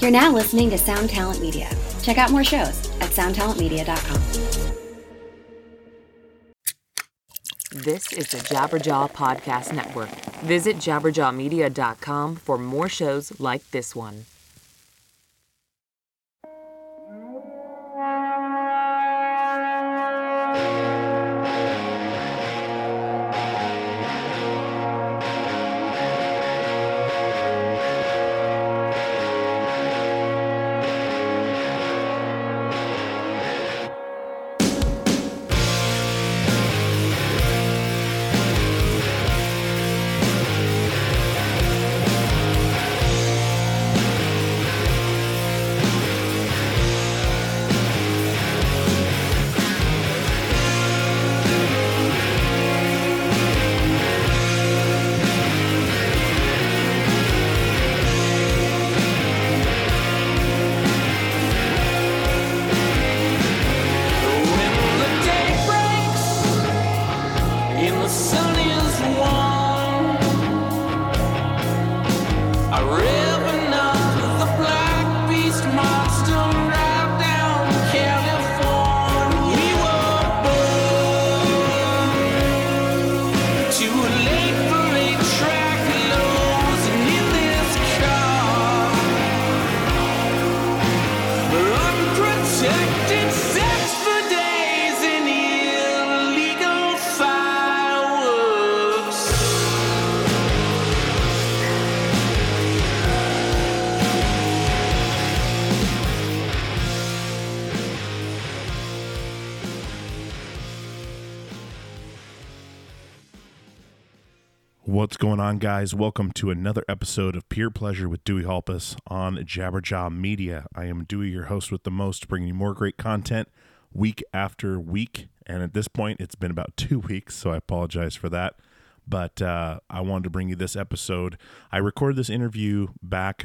You're now listening to Sound Talent Media. Check out more shows at soundtalentmedia.com. This is the Jabberjaw Podcast Network. Visit jabberjawmedia.com for more shows like this one. What's going on, guys? Welcome to another episode of Peer Pleasure with Dewey Halpus on Jabberjaw Media. I am Dewey, your host with the most, bringing you more great content week after week. And at this point, it's been about 2 weeks, so I apologize for that. But I wanted to bring you this episode. I recorded this interview back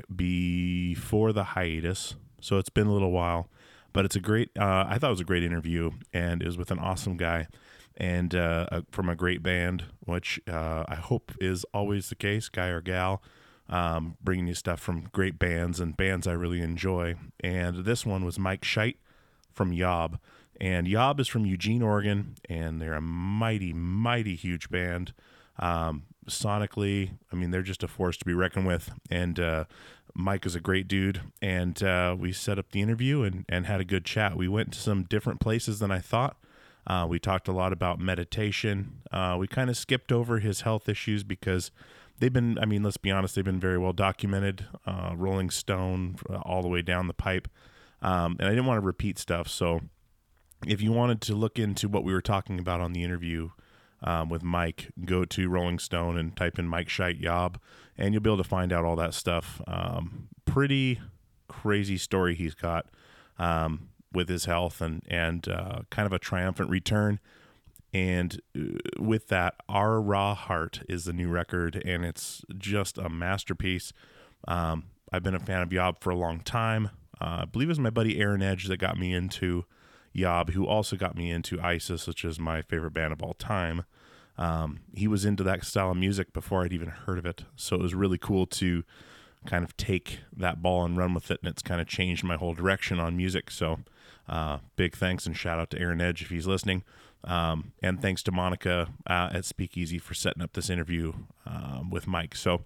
before the hiatus, so it's been a little while. But it's a great, I thought it was a great interview, and it was with an awesome guy. And from a great band, which I hope is always the case, guy or gal, bringing you stuff from great bands and bands I really enjoy. And this one was Mike Scheidt from Yob. And Yob is from Eugene, Oregon, and they're a mighty, mighty huge band. Sonically, I mean, they're just a force to be reckoned with. And Mike is a great dude. And we set up the interview and had a good chat. We went to some different places than I thought. We talked a lot about meditation. We kind of skipped over his health issues because they've been, I mean, let's be honest, they've been very well documented, Rolling Stone all the way down the pipe. And I didn't want to repeat stuff. So if you wanted to look into what we were talking about on the interview with Mike, go to Rolling Stone and type in Mike Scheidt Yob, and you'll be able to find out all that stuff. Pretty crazy story he's got. With his health and kind of a triumphant return. And with that, Our Raw Heart is the new record, and it's just a masterpiece. I've been a fan of Yob for a long time. I believe it was my buddy Aaron Edge that got me into Yob, who also got me into ISIS, which is my favorite band of all time. He was into that style of music before I'd even heard of it, so it was really cool to kind of take that ball and run with it, and it's kind of changed my whole direction on music. So big thanks and shout out to Aaron Edge if he's listening, and thanks to Monica at Speakeasy for setting up this interview with Mike. So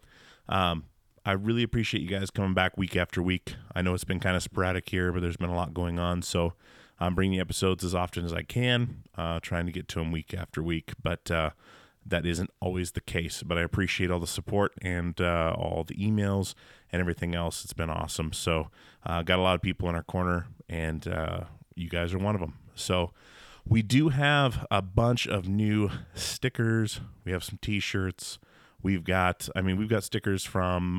I really appreciate you guys coming back week after week. I know it's been kind of sporadic here, but there's been a lot going on, so I'm bringing episodes as often as I can, trying to get to them week after week, but that isn't always the case. But I appreciate all the support and all the emails and everything else. It's been awesome. So got a lot of people in our corner, and you guys are one of them. So we do have a bunch of new stickers. We have some t-shirts. We've got stickers from,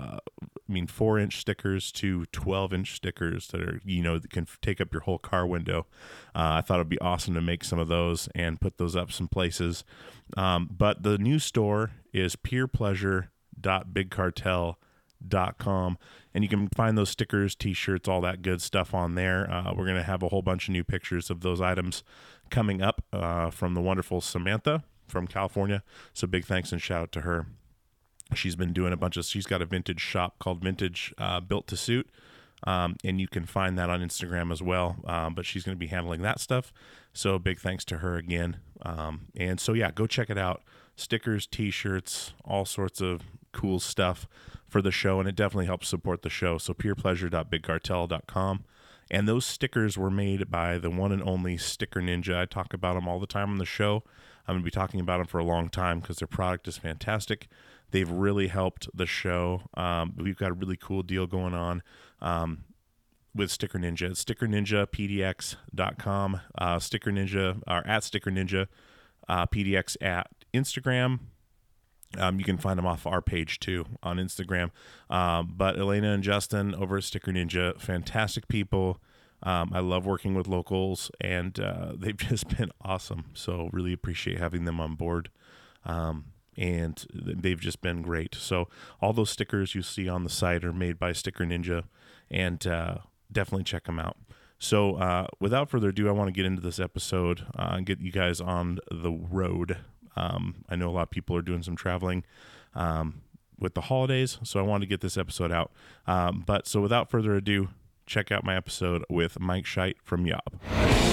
4-inch stickers to 12-inch stickers that are, that can take up your whole car window. I thought it'd be awesome to make some of those and put those up some places. But the new store is peerpleasure.bigcartel.com, and you can find those stickers, t-shirts, all that good stuff on there. We're going to have a whole bunch of new pictures of those items coming up from the wonderful Samantha from California. So big thanks and shout out to her. She's been doing she's got a vintage shop called Vintage Built to Suit. and you can find that on Instagram as well. But she's going to be handling that stuff. So big thanks to her again. And so, yeah, go check it out. Stickers, T-shirts, all sorts of cool stuff for the show, and it definitely helps support the show. So peerpleasure.bigcartel.com. And those stickers were made by the one and only Sticker Ninja. I talk about them all the time on the show. I'm going to be talking about them for a long time because their product is fantastic. They've really helped the show. We've got a really cool deal going on with Sticker Ninja. It's stickerninjapdx.com. Sticker Ninja, or at Sticker Ninja PDX at Instagram. You can find them off our page too on Instagram. But Elena and Justin over at Sticker Ninja, fantastic people. I love working with locals, and they've just been awesome. So really appreciate having them on board. And they've just been great. So all those stickers you see on the site are made by Sticker Ninja, and definitely check them out. So without further ado, I want to get into this episode and get you guys on the road. I know a lot of people are doing some traveling with the holidays, so I wanted to get this episode out. But so without further ado, check out my episode with Mike Scheidt from Yob.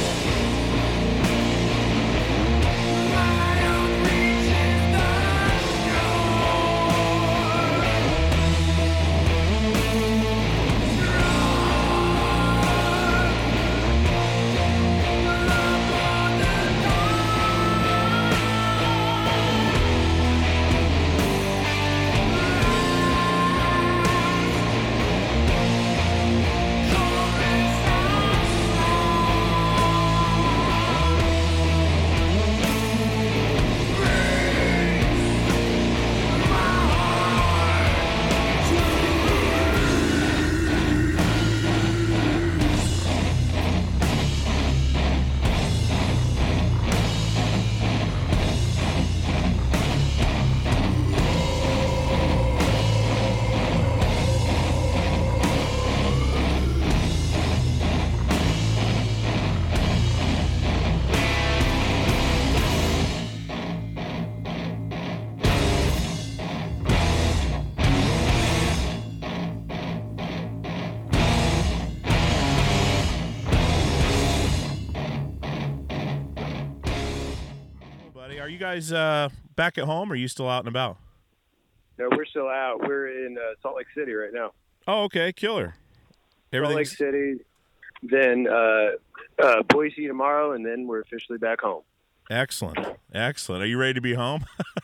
Are you guys back at home, or are you still out and about? No, we're still out. We're in Salt Lake City right now. Oh, okay. Killer. Salt Lake City, then Boise tomorrow, and then we're officially back home. Excellent. Excellent. Are you ready to be home?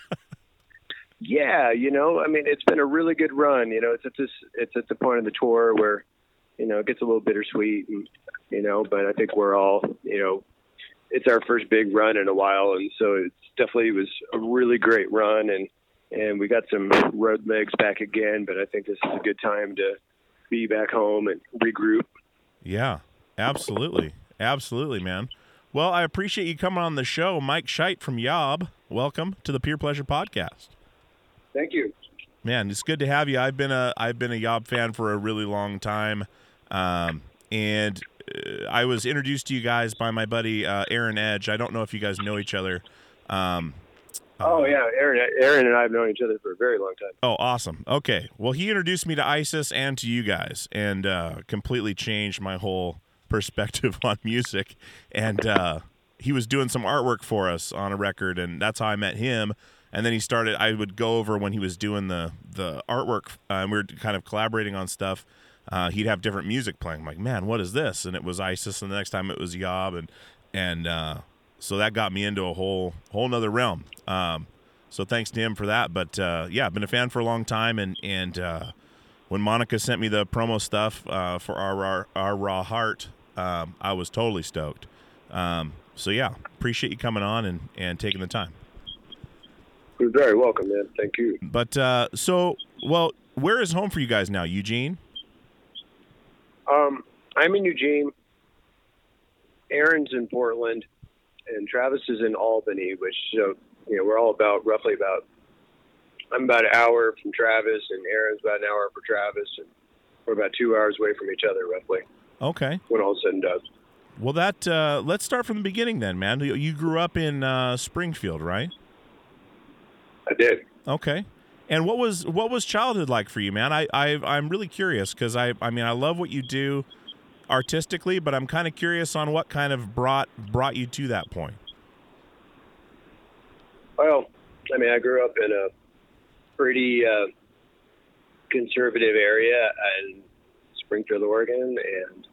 Yeah, I mean, it's been a really good run. It's at the point of the tour where, it gets a little bittersweet, and, but I think we're all, it's our first big run in a while, and so it definitely was a really great run, and we got some road legs back again, but I think this is a good time to be back home and regroup. Yeah, absolutely. Absolutely, man. Well, I appreciate you coming on the show. Mike Scheidt from Yob, welcome to the Peer Pleasure Podcast. Thank you. Man, it's good to have you. I've been a Yob fan for a really long time, and I was introduced to you guys by my buddy Aaron Edge. I don't know if you guys know each other. Oh, yeah. Aaron and I have known each other for a very long time. Oh, awesome. Okay. Well, he introduced me to ISIS and to you guys, and completely changed my whole perspective on music. And he was doing some artwork for us on a record, and that's how I met him. And then I would go over when he was doing the artwork, and we were kind of collaborating on stuff. He'd have different music playing. I'm like, man, what is this? And it was ISIS, and the next time it was Yob, and so that got me into a whole nother realm. So thanks to him for that. But yeah, I've been a fan for a long time, and when Monica sent me the promo stuff for our Raw Heart, I was totally stoked. So yeah, appreciate you coming on and taking the time. You're very welcome, man. Thank you. But where is home for you guys now? Eugene? I'm in Eugene. Aaron's in Portland, and Travis is in Albany, which, we're all roughly about, I'm about an hour from Travis, and Aaron's about an hour for Travis, and we're about 2 hours away from each other, roughly. Okay. When all is said and done. Well, let's start from the beginning then, man. You grew up in Springfield, right? I did. Okay. And what was childhood like for you, man? I'm really curious because I mean I love what you do artistically, but I'm kind of curious on what kind of brought you to that point. Well, I mean, I grew up in a pretty conservative area in Springfield, Oregon, and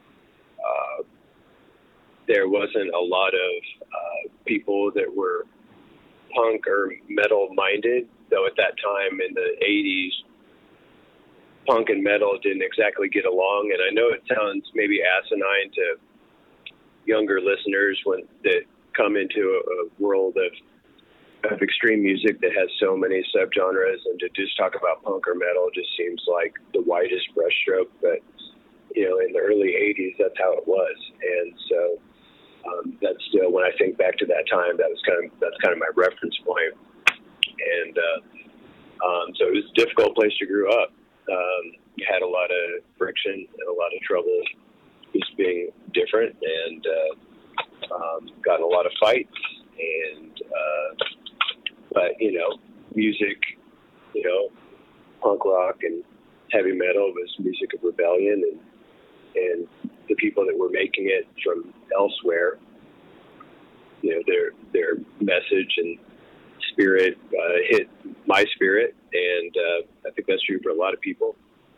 there wasn't a lot of people that were punk or metal minded, though at that time in the 80s, punk and metal didn't exactly get along. And I know it sounds maybe asinine to younger listeners when that come into a world of extreme music that has so many subgenres, and to just talk about punk or metal just seems like the widest brushstroke. But you know, in the early 80s, that's how it was. And so that's still, when I think back to that time, that's kind of my reference point. And so it was a difficult place to grow up. Had a lot of friction and a lot of trouble just being different, and got in a lot of fights. And but you know, music, you know, punk rock and heavy metal was music of rebellion, and the people that were making it from elsewhere, you know, their message and spirit hit my spirit, and I think that's true for a lot of people,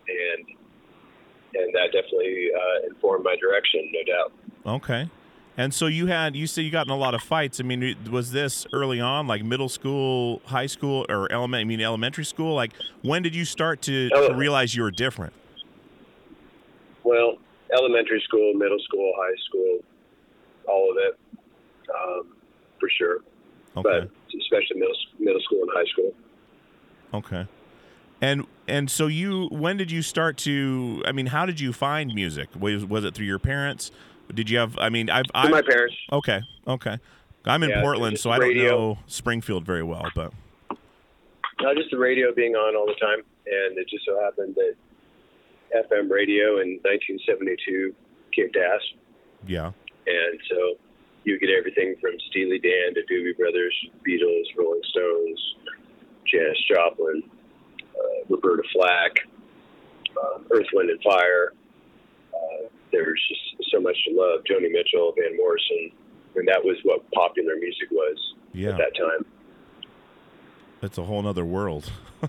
and that definitely informed my direction, no doubt. Okay. And so you say you got in a lot of fights. I mean, was this early on, like middle school, high school, or elementary school? Like, when did you start to realize you were different? Well, elementary school, middle school, high school, all of it, for sure. Okay. But especially middle school and high school. Okay. And so when did you start to? I mean, how did you find music? Was it through your parents? Did you have? I mean, my parents. Okay. I'm in Portland, so I don't know Springfield very well, but just the radio being on all the time, and it just so happened that FM radio in 1972 kicked ass. Yeah. And so you get everything from Steely Dan to Doobie Brothers, Beatles, Rolling Stones, Janis Joplin, Roberta Flack, Earth, Wind and Fire. There's just so much to love. Joni Mitchell, Van Morrison, and that was what popular music was at that time. It's a whole nother world.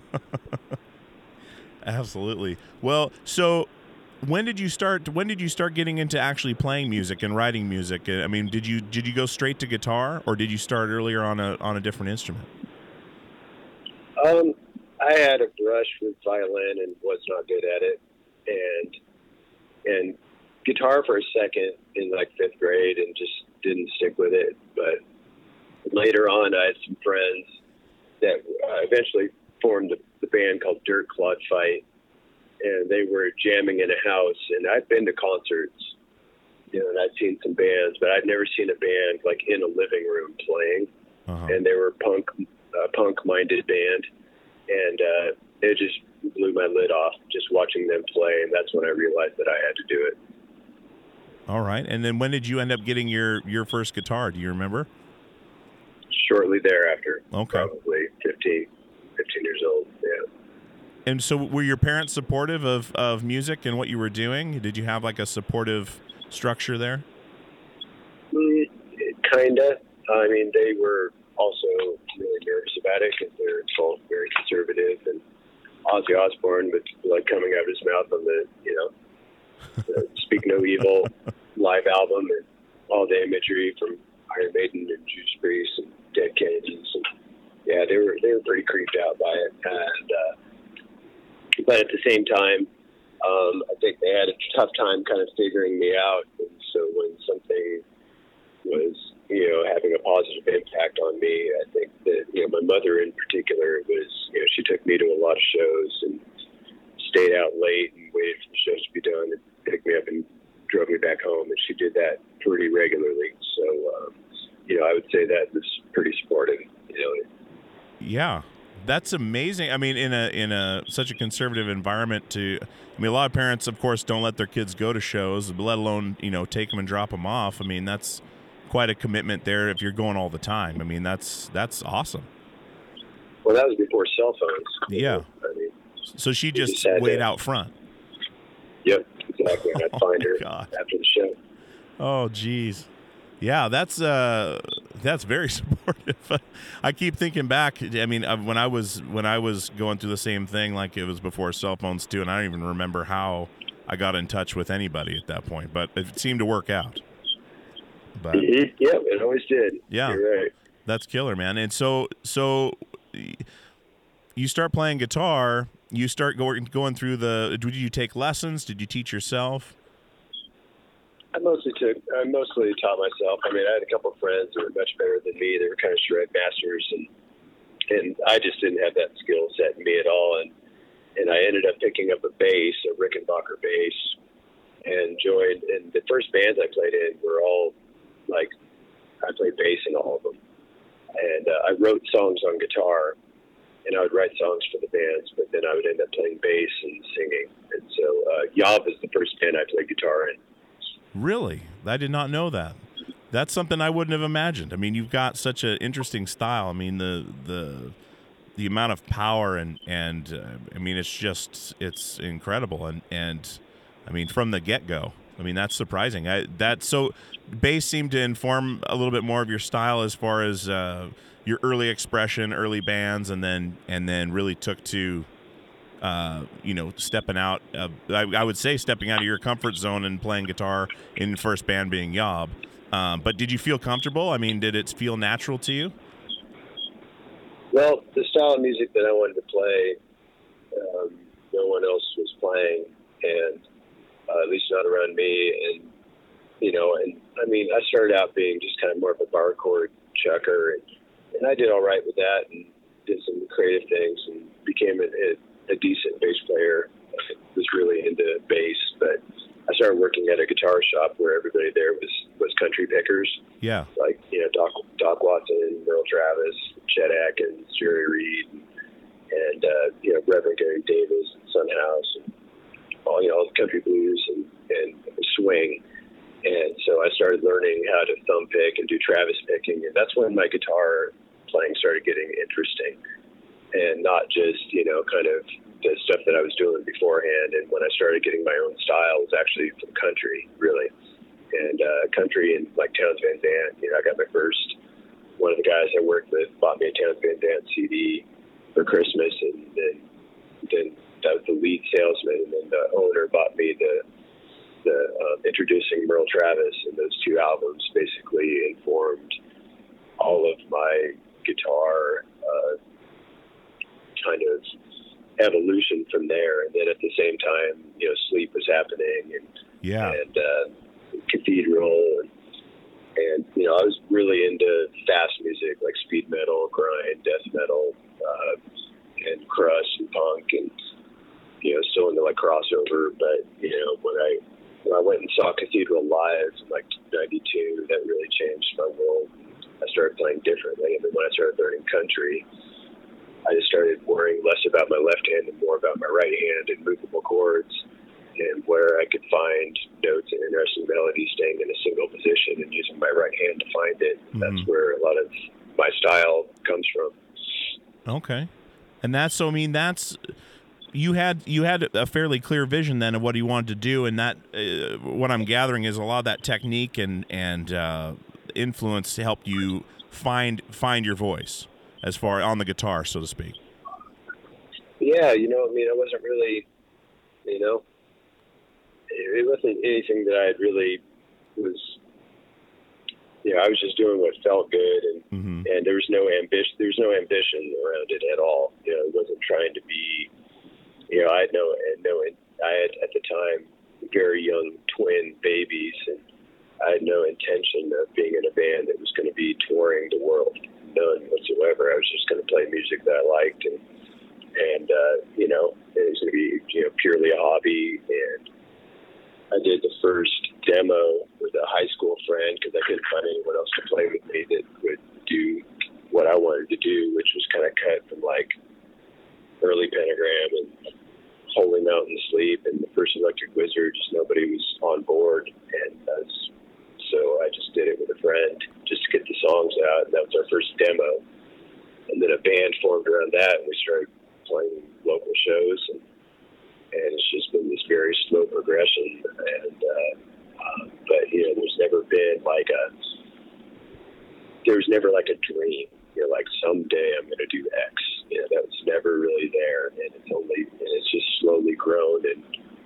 Absolutely. Well, so when did you start getting into actually playing music and writing music? I mean, did you go straight to guitar, or did you start earlier on a different instrument? I had a brush with violin and was not good at it, and guitar for a second in like 5th grade, and just didn't stick with it. But later on, I had some friends that eventually formed the band called Dirt Clod Fight, and they were jamming in a house. And I'd been to concerts, you know, and I'd seen some bands, but I'd never seen a band like in a living room playing. Uh-huh. And they were punk-minded band, and it just blew my lid off just watching them play, and that's when I realized that I had to do it. All right. And then when did you end up getting your first guitar? Do you remember? Shortly thereafter. Okay. Probably 15 years old, yeah. And so were your parents supportive of music and what you were doing? Did you have like a supportive structure there? Kind of. I mean, they were also really nervous about it because they're both very conservative, and Ozzy Osbourne was like coming out of his mouth on the, you know, Speak No Evil live album, and all the imagery from Iron Maiden and Judas Priest and Dead Kennedys, and yeah, they were pretty creeped out by it. And but at the same time, I think they had a tough time kind of figuring me out. And so when something was, you know, having a positive impact on me, I think that, you know, my mother in particular was, you know, she took me to a lot of shows and stayed out late and waited for the shows to be done and picked me up and drove me back home, and she did that pretty regularly. So, you know, I would say that was pretty supportive, you know. Yeah, that's amazing. I mean, in a such a conservative environment, a lot of parents, of course, don't let their kids go to shows, let alone, you know, take them and drop them off. I mean, that's quite a commitment there if you're going all the time. I mean, that's awesome. Well, that was before cell phones. Yeah. I mean, So she just had wait to- out front. Yep, exactly. And I'd find her God. after the show. Oh, geez. Yeah, that's very supportive. I keep thinking back. I mean, when I was going through the same thing, like it was before cell phones too, and I don't even remember how I got in touch with anybody at that point, but it seemed to work out. But Mm-hmm. Yep, it always did. Yeah. You're right. that's killer, man. And so you start playing guitar. You start going through the. Did you take lessons? Did you teach yourself? I mostly taught myself. I mean, I had a couple of friends who were much better than me. They were kind of shred masters, and I just didn't have that skill set in me at all. And I ended up picking up a bass, a Rickenbacker bass, and joined. And the first bands I played in were all like, I played bass in all of them. And I wrote songs on guitar, and I would write songs for the bands, but then I would end up playing bass and singing. And so Yob is the first band I played guitar in. Really? I did not know that. That's something I wouldn't have imagined. I mean, you've got such an interesting style. I mean, the amount of power and I mean, it's incredible. And I mean, from the get-go, I mean, that's surprising. So bass seemed to inform a little bit more of your style as far as your early expression, early bands, and then really took to stepping out. I would say stepping out of your comfort zone and playing guitar in first band being Yob. But did you feel comfortable? I mean, did it feel natural to you? Well, the style of music that I wanted to play, no one else was playing, and at least not around me. And I mean, I started out being just kind of more of a bar chord chucker, and I did all right with that, and did some creative things, and became a decent bass player. I was really into bass, but I started working at a guitar shop where everybody there was country pickers. Yeah. Like, Doc Watson, Merle Travis, Chet Atkins, Jerry Reed, and Reverend Gary Davis, and Son House, and all the country blues and swing. And so I started learning how to thumb pick and do Travis picking, and that's when my guitar playing started getting interesting. And not just, kind of the stuff that I was doing beforehand. And when I started getting my own style, it was actually from country, really. And country and like Townes Van Zandt. I got my first, one of the guys I worked with bought me a Townes Van Zandt CD for Christmas. And then that was the lead salesman. And then the owner bought me the Introducing Merle Travis. And those two albums basically informed all of my guitar kind of evolution from there. And then at the same time, Sleep was happening, and Cathedral, and I was really into fast music like speed metal, grind, death metal, and crust and punk, and still into like crossover. But when I went and saw Cathedral live in like '92, that really changed my world. I started playing differently, and then when I started learning country, I just started worrying less about my left hand and more about my right hand and movable chords, and where I could find notes and interesting melodies staying in a single position and using my right hand to find it. Mm-hmm. That's where a lot of my style comes from. Okay. And that's you had a fairly clear vision then of what you wanted to do, and that what I'm gathering is a lot of that technique and influence to help you find your voice as far on the guitar, so to speak. Yeah, I wasn't really, it wasn't anything that I really was, I was just doing what felt good, and and there was no ambition around it at all. It wasn't trying to be, I had at the time very young twin babies, and I had no intention of being in a band that was going to be touring the world. None whatsoever. I was just going to play music that I liked, and it was going to be purely a hobby. And I did the first demo with a high school friend because I couldn't find anyone else to play with me that would do what I wanted to do, which was kind of cut from like early Pentagram and Holy Mountain Sleep and the first Electric Wizard. Just nobody was on board, and so I just did it with a friend just to get the songs out. And that was our first demo. And then a band band formed around that, and we started playing local shows, and it's just been this very slow progression. And but there's never been like a dream. Like someday I'm going to do X. That was never really there, and it's just slowly grown. And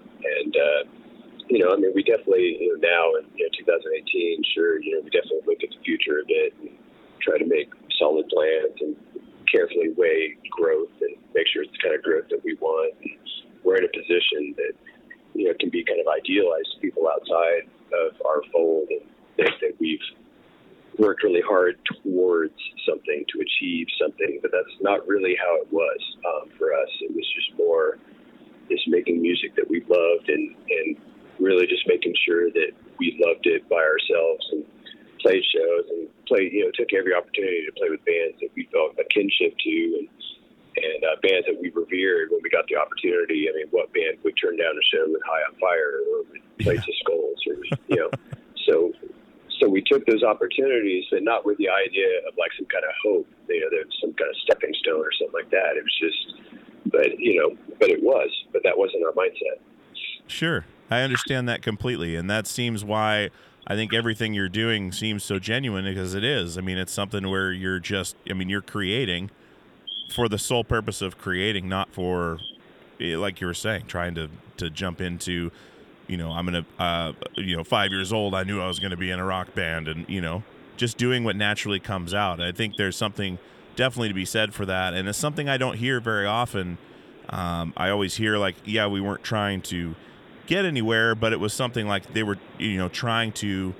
we definitely now in 2018, sure, we definitely look at the future a bit and try to make solid plans and carefully weigh growth and make sure it's the kind of growth that we want. And we're in a position that can be kind of idealized to people outside of our fold, and think that we've worked really hard towards something to achieve something, but that's not really how it was for us. It was just more just making music that we loved and really just making sure that we loved it by ourselves, and played shows and took every opportunity to play with bands that we felt a kinship to, and bands that we revered when we got the opportunity. I mean, what band would turn down a show with High on Fire or with Plates of Skulls, or So we took those opportunities, but not with the idea of like some kind of hope, there's some kind of stepping stone or something like that. It was just, but that wasn't our mindset. Sure. I understand that completely. And that seems why I think everything you're doing seems so genuine, because it is. I mean, it's something where you're creating for the sole purpose of creating, not for, like you were saying, trying to jump into, I'm going to, 5 years old, I knew I was going to be in a rock band, and, just doing what naturally comes out. I think there's something definitely to be said for that. And it's something I don't hear very often. I always hear like, yeah, we weren't trying to get anywhere, but it was something like they were, trying to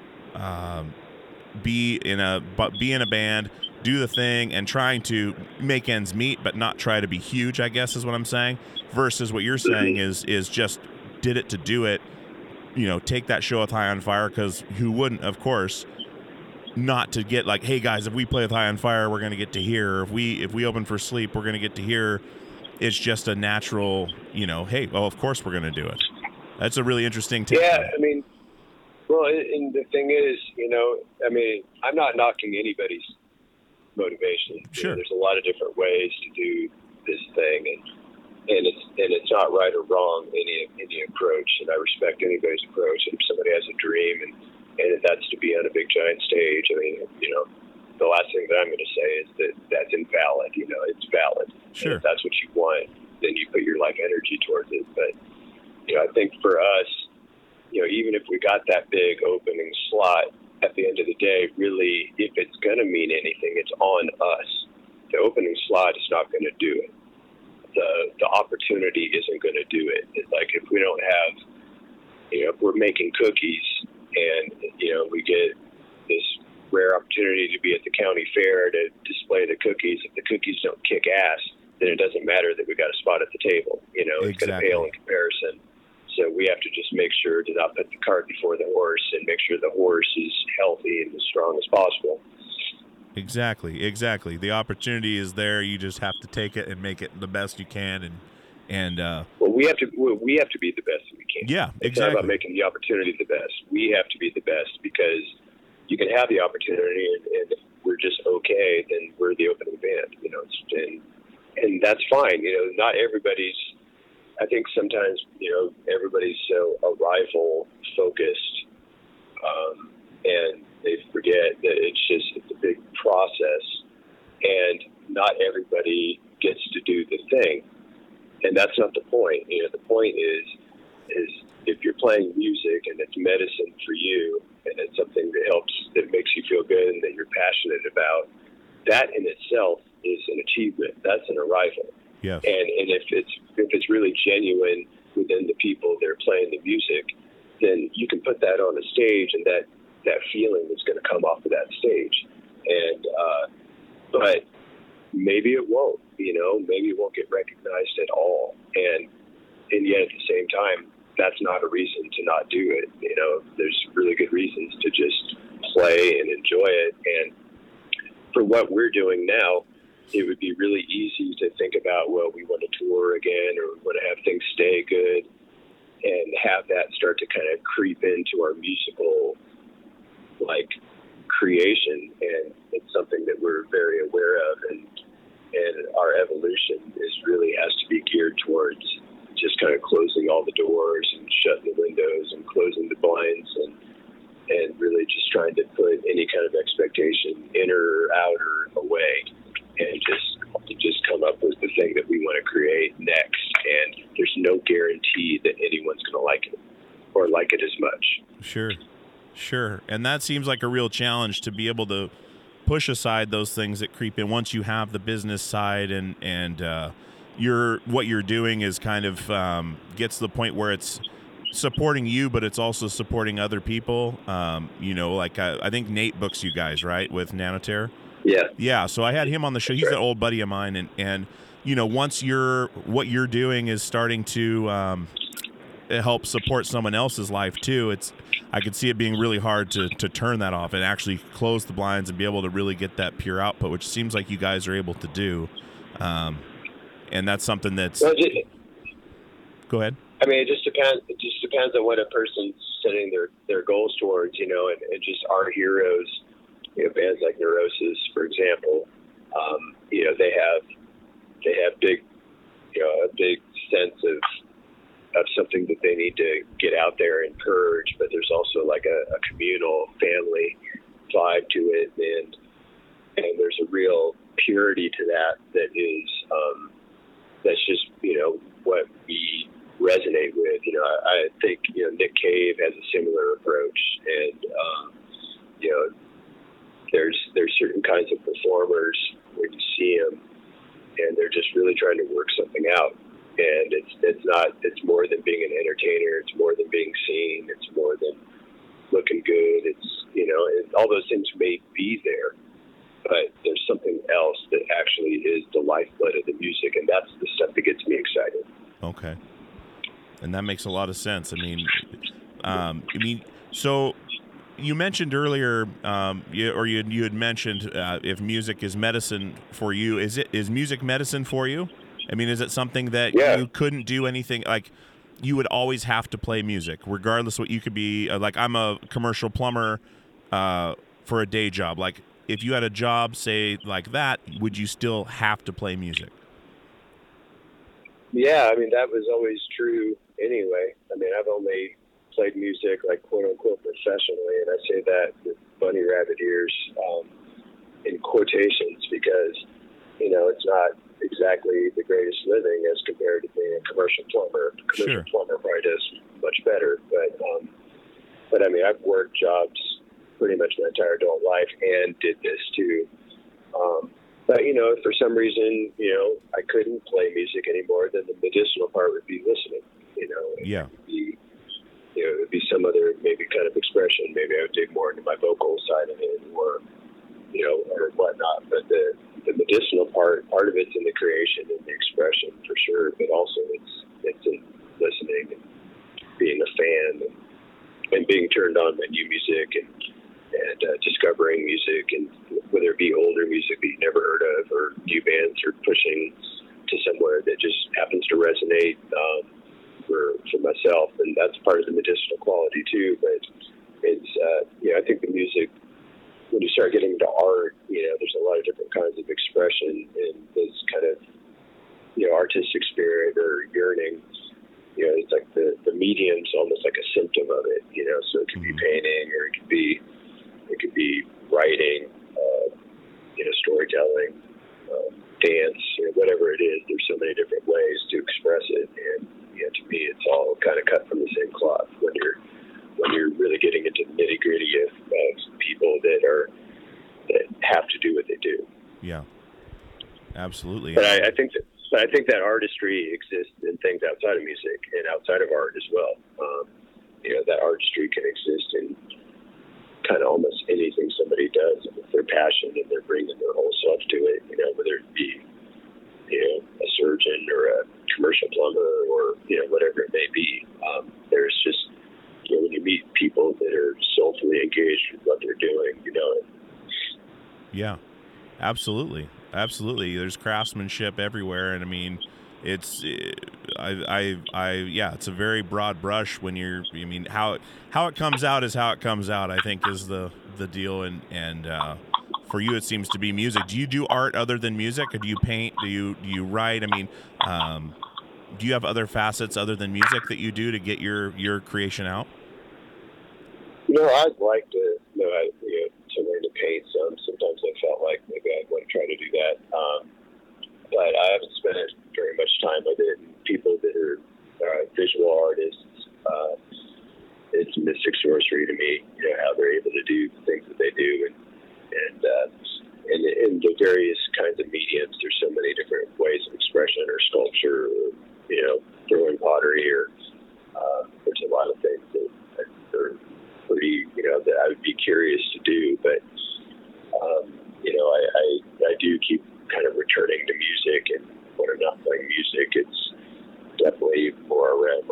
be in a band, do the thing, and trying to make ends meet, but not try to be huge, I guess is what I'm saying. Versus what you're saying is just did it to do it, take that show with High on Fire, because who wouldn't, of course, not to get like, hey guys, if we play with High on Fire, we're going to get to here. If we open for Sleep, we're going to get to here. It's just a natural, hey, well, of course we're going to do it. That's a really interesting take. Yeah, I mean, well, and the thing is, I'm not knocking anybody's motivation. Sure. There's a lot of different ways to do this thing, and it's not right or wrong any approach, and I respect anybody's approach. And if somebody has a dream and that's to be on a big giant stage, the last thing that I'm going to say is that that's invalid. It's valid. Sure. And if that's what you want, then you put your life energy towards it. But I think for us, even if we got that big opening slot, at the end of the day, really, if it's going to mean anything, it's on us. The opening slot is not going to do it. The opportunity isn't going to do it. It's like if we don't have, if we're making cookies and, we get this rare opportunity to be at the county fair to display the cookies, if the cookies don't kick ass, then it doesn't matter that we got a spot at the table. It's going to pale in comparison. So we have to just make sure to not put the cart before the horse and make sure the horse is healthy and as strong as possible. Exactly. The opportunity is there. You just have to take it and make it the best you can. Well, we have to be the best that we can. Yeah, exactly. It's not about making the opportunity the best. We have to be the best, because you can have the opportunity, and if we're just okay, then we're the opening band. And that's fine. Not everybody's. I think sometimes everybody's so arrival focused, and they forget that it's a big process, and not everybody gets to do the thing. And that's not the point. The point is if you're playing music and it's medicine for you, and it's something that makes you feel good and that you're passionate about, that in itself is an achievement. That's an arrival. Yes. And if it's really genuine within the people that are playing the music, then you can put that on a stage, and that feeling is going to come off of that stage. And but maybe it won't. Maybe it won't get recognized at all. And yet at the same time, that's not a reason to not do it. There's really good reasons to just play and enjoy it. And for what we're doing now, it would be really easy to think about, well, we want to tour again, or we want to have things stay good, and have that start to kind of creep into our musical creation. And it's something that we're very aware of, and and our evolution really has to be geared towards just kind of closing all the doors and shutting the windows and closing the blinds and really just trying to put any kind of expectation in or out or away, and just come up with the thing that we want to create next. And there's no guarantee that anyone's going to like it or like it as much. Sure. And that seems like a real challenge, to be able to push aside those things that creep in once you have the business side, and what you're doing is kind of gets to the point where it's supporting you, but it's also supporting other people. Like I think Nate books you guys, right, with Nanoterror? Yeah. So I had him on the show. He's an old buddy of mine, and once what you're doing is starting to help support someone else's life too, I could see it being really hard to turn that off and actually close the blinds and be able to really get that pure output, which seems like you guys are able to do. And that's something that's. Go ahead. I mean, it just depends on what a person's setting their goals towards, and just our heroes, bands like Neurosis, for example, they have big, a big sense of something that they need to get out there and purge, but there's also like a communal family vibe to it, and there's a real purity to that is that's just what we resonate with. I think Nick Cave has a similar approach, and there's certain kinds of performers when you see them, and they're just really trying to work something out. And it's more than being an entertainer. It's more than being seen. It's more than looking good. It's, and all those things may be there, but there's something else that actually is the lifeblood of the music. And that's the stuff that gets me excited. Okay. And that makes a lot of sense. So you mentioned earlier, you had mentioned if music is medicine for you. Is music medicine for you? Is it something that you couldn't do anything, like you would always have to play music, regardless what you could be? Like, I'm a commercial plumber for a day job. Like, if you had a job, say, like that, would you still have to play music? Yeah, that was always true anyway. I've only played music, like, quote-unquote, professionally, and I say that with bunny rabbit ears in quotations because, it's not exactly the greatest living as compared to being a commercial plumber. Commercial plumber probably does much better, but I've worked jobs pretty much my entire adult life and did this too. But for some reason, I couldn't play music anymore, then the medicinal part would be listening. It would be some other maybe kind of expression. Maybe I would dig more into my vocal side of it, or whatnot. But the medicinal part of it's in the creation and the expression for sure, but also it's in listening and being a fan and being turned on by new music and discovering music, and whether it be older music that you never heard of or new bands are pushing to somewhere that just happens to resonate for myself, and that's part of the medicinal quality too. But it's I think the music, when you start getting into art, there's a lot of different kinds of expression in this kind of, artistic spirit or yearning. It's like the medium's almost like a symptom of it, so it could be painting, or it could be writing, storytelling, dance, whatever it is. There's so many different ways to express it, and to me, it's all kind of cut from the same cloth when you're really getting into the nitty gritty of people that have to do what they do. Yeah, absolutely. But I think that artistry exists in things outside of music and outside of art as well. That artistry can exist in kind of almost anything somebody does, and if they're passionate and they're bringing their whole self to it. Whether it be a surgeon or a commercial plumber or whatever it may be. There's just when you meet people that are soulfully engaged with what they're doing, it. Yeah, absolutely. There's craftsmanship everywhere, and it's it's a very broad brush when you're. How it comes out is how it comes out, I think, is the deal, and for you, it seems to be music. Do you do art other than music, or do you paint? Do you write? I mean, do you have other facets other than music that you do to get your creation out? I'd like to to learn to paint some. Sometimes I felt like maybe I'd want to try to do that, but I haven't spent very much time with it. And people that are visual artists, it's mystic sorcery to me. How they're able to do the things that they do, and in the various kinds of mediums. There's so many different ways of expression, or sculpture, or throwing pottery, or there's a lot of things that are pretty, that I would be curious to do. But I do keep kind of returning to music, and when I'm not playing music, it's definitely more around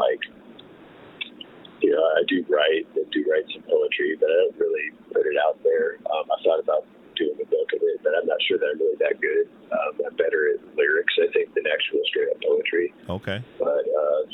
I do write some poetry, but I don't really put it out there. I thought about doing a book of it, but I'm not sure that I'm really that good. I'm better at lyrics, I think, than actual straight up poetry. Okay. But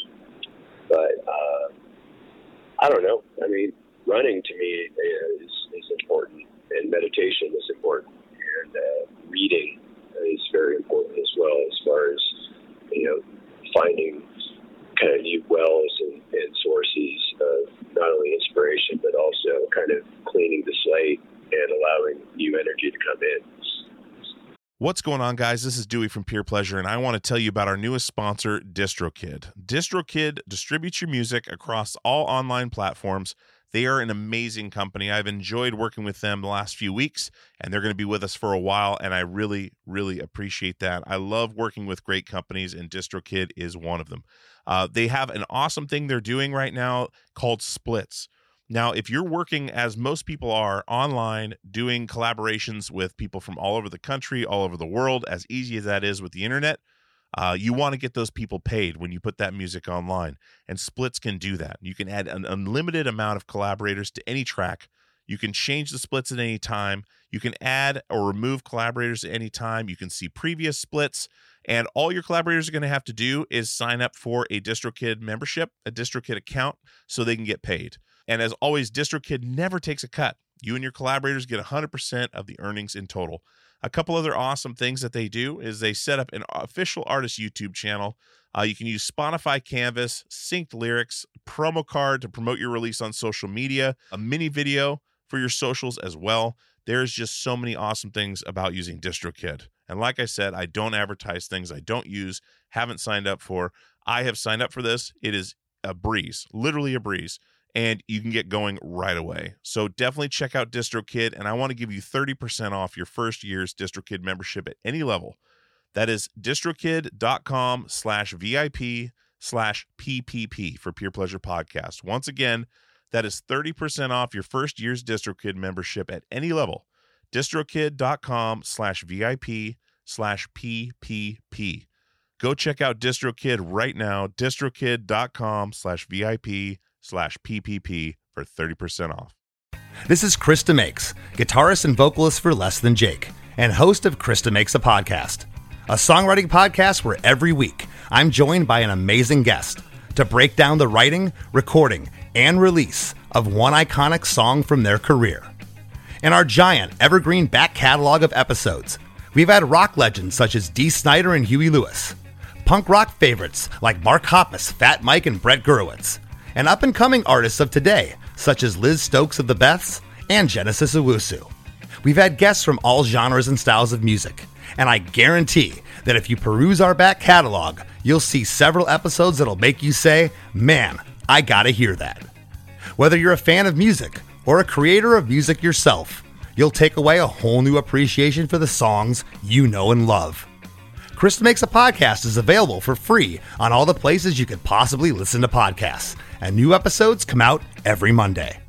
I don't know. I mean, running to me is important, and meditation is important, and reading is very important as well, as far as finding kind of new wells and sources of not only inspiration, but also kind of cleaning the slate and allowing new energy to come in. What's going on, guys? This is Dewey from Pure Pleasure, and I want to tell you about our newest sponsor, DistroKid. DistroKid distributes your music across all online platforms. They are an amazing company. I've enjoyed working with them the last few weeks, and they're going to be with us for a while, and I really, really appreciate that. I love working with great companies, and DistroKid is one of them. They have an awesome thing they're doing right now called Splits. Now, if you're working, as most people are, online, doing collaborations with people from all over the country, all over the world, as easy as that is with the internet, you want to get those people paid when you put that music online, and Splits can do that. You can add an unlimited amount of collaborators to any track. You can change the splits at any time. You can add or remove collaborators at any time. You can see previous splits, and all your collaborators are going to have to do is sign up for a DistroKid membership, a DistroKid account, so they can get paid. And as always, DistroKid never takes a cut. You and your collaborators get 100% of the earnings in total. A couple other awesome things that they do is they set up an official artist YouTube channel. You can use Spotify Canvas, synced lyrics, promo card to promote your release on social media, a mini video for your socials as well. There's just so many awesome things about using DistroKid. And like I said, I don't advertise things I don't use, haven't signed up for. I have signed up for this. It is a breeze, literally a breeze. And you can get going right away. So definitely check out DistroKid, and I want to give you 30% off your first year's DistroKid membership at any level. That is distrokid.com/VIP/PPP for Pure Pleasure Podcast. Once again, that is 30% off your first year's DistroKid membership at any level. distrokid.com/VIP/PPP. Go check out DistroKid right now. distrokid.com/VIP/PPP for 30% off. This is Krista Makes, guitarist and vocalist for Less Than Jake, and host of Krista Makes a Podcast, a songwriting podcast where every week I'm joined by an amazing guest to break down the writing, recording, and release of one iconic song from their career. In our giant evergreen back catalog of episodes, we've had rock legends such as Dee Snider and Huey Lewis, punk rock favorites like Mark Hoppus, Fat Mike, and Brett Gurewitz, and up-and-coming artists of today, such as Liz Stokes of the Beths and Genesis Owusu. We've had guests from all genres and styles of music, and I guarantee that if you peruse our back catalog, you'll see several episodes that'll make you say, man, I gotta hear that. Whether you're a fan of music or a creator of music yourself, you'll take away a whole new appreciation for the songs you know and love. Krista Makes a Podcast is available for free on all the places you could possibly listen to podcasts, and new episodes come out every Monday.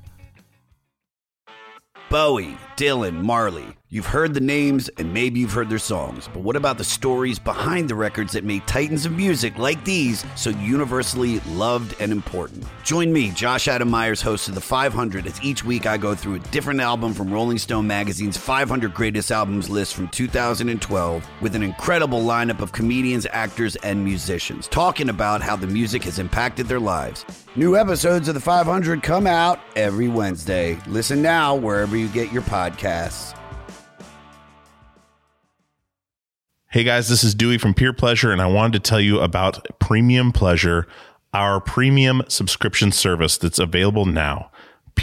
Bowie, Dylan, Marley. You've heard the names and maybe you've heard their songs, but what about the stories behind the records that made titans of music like these so universally loved and important? Join me, Josh Adam Myers, host of The 500, as each week I go through a different album from Rolling Stone magazine's 500 Greatest Albums list from 2012 with an incredible lineup of comedians, actors, and musicians talking about how the music has impacted their lives. New episodes of The 500 come out every Wednesday. Listen now wherever you get your podcasts. Hey guys, this is Dewey from Peer Pleasure, and I wanted to tell you about Premium Pleasure, our premium subscription service that's available now.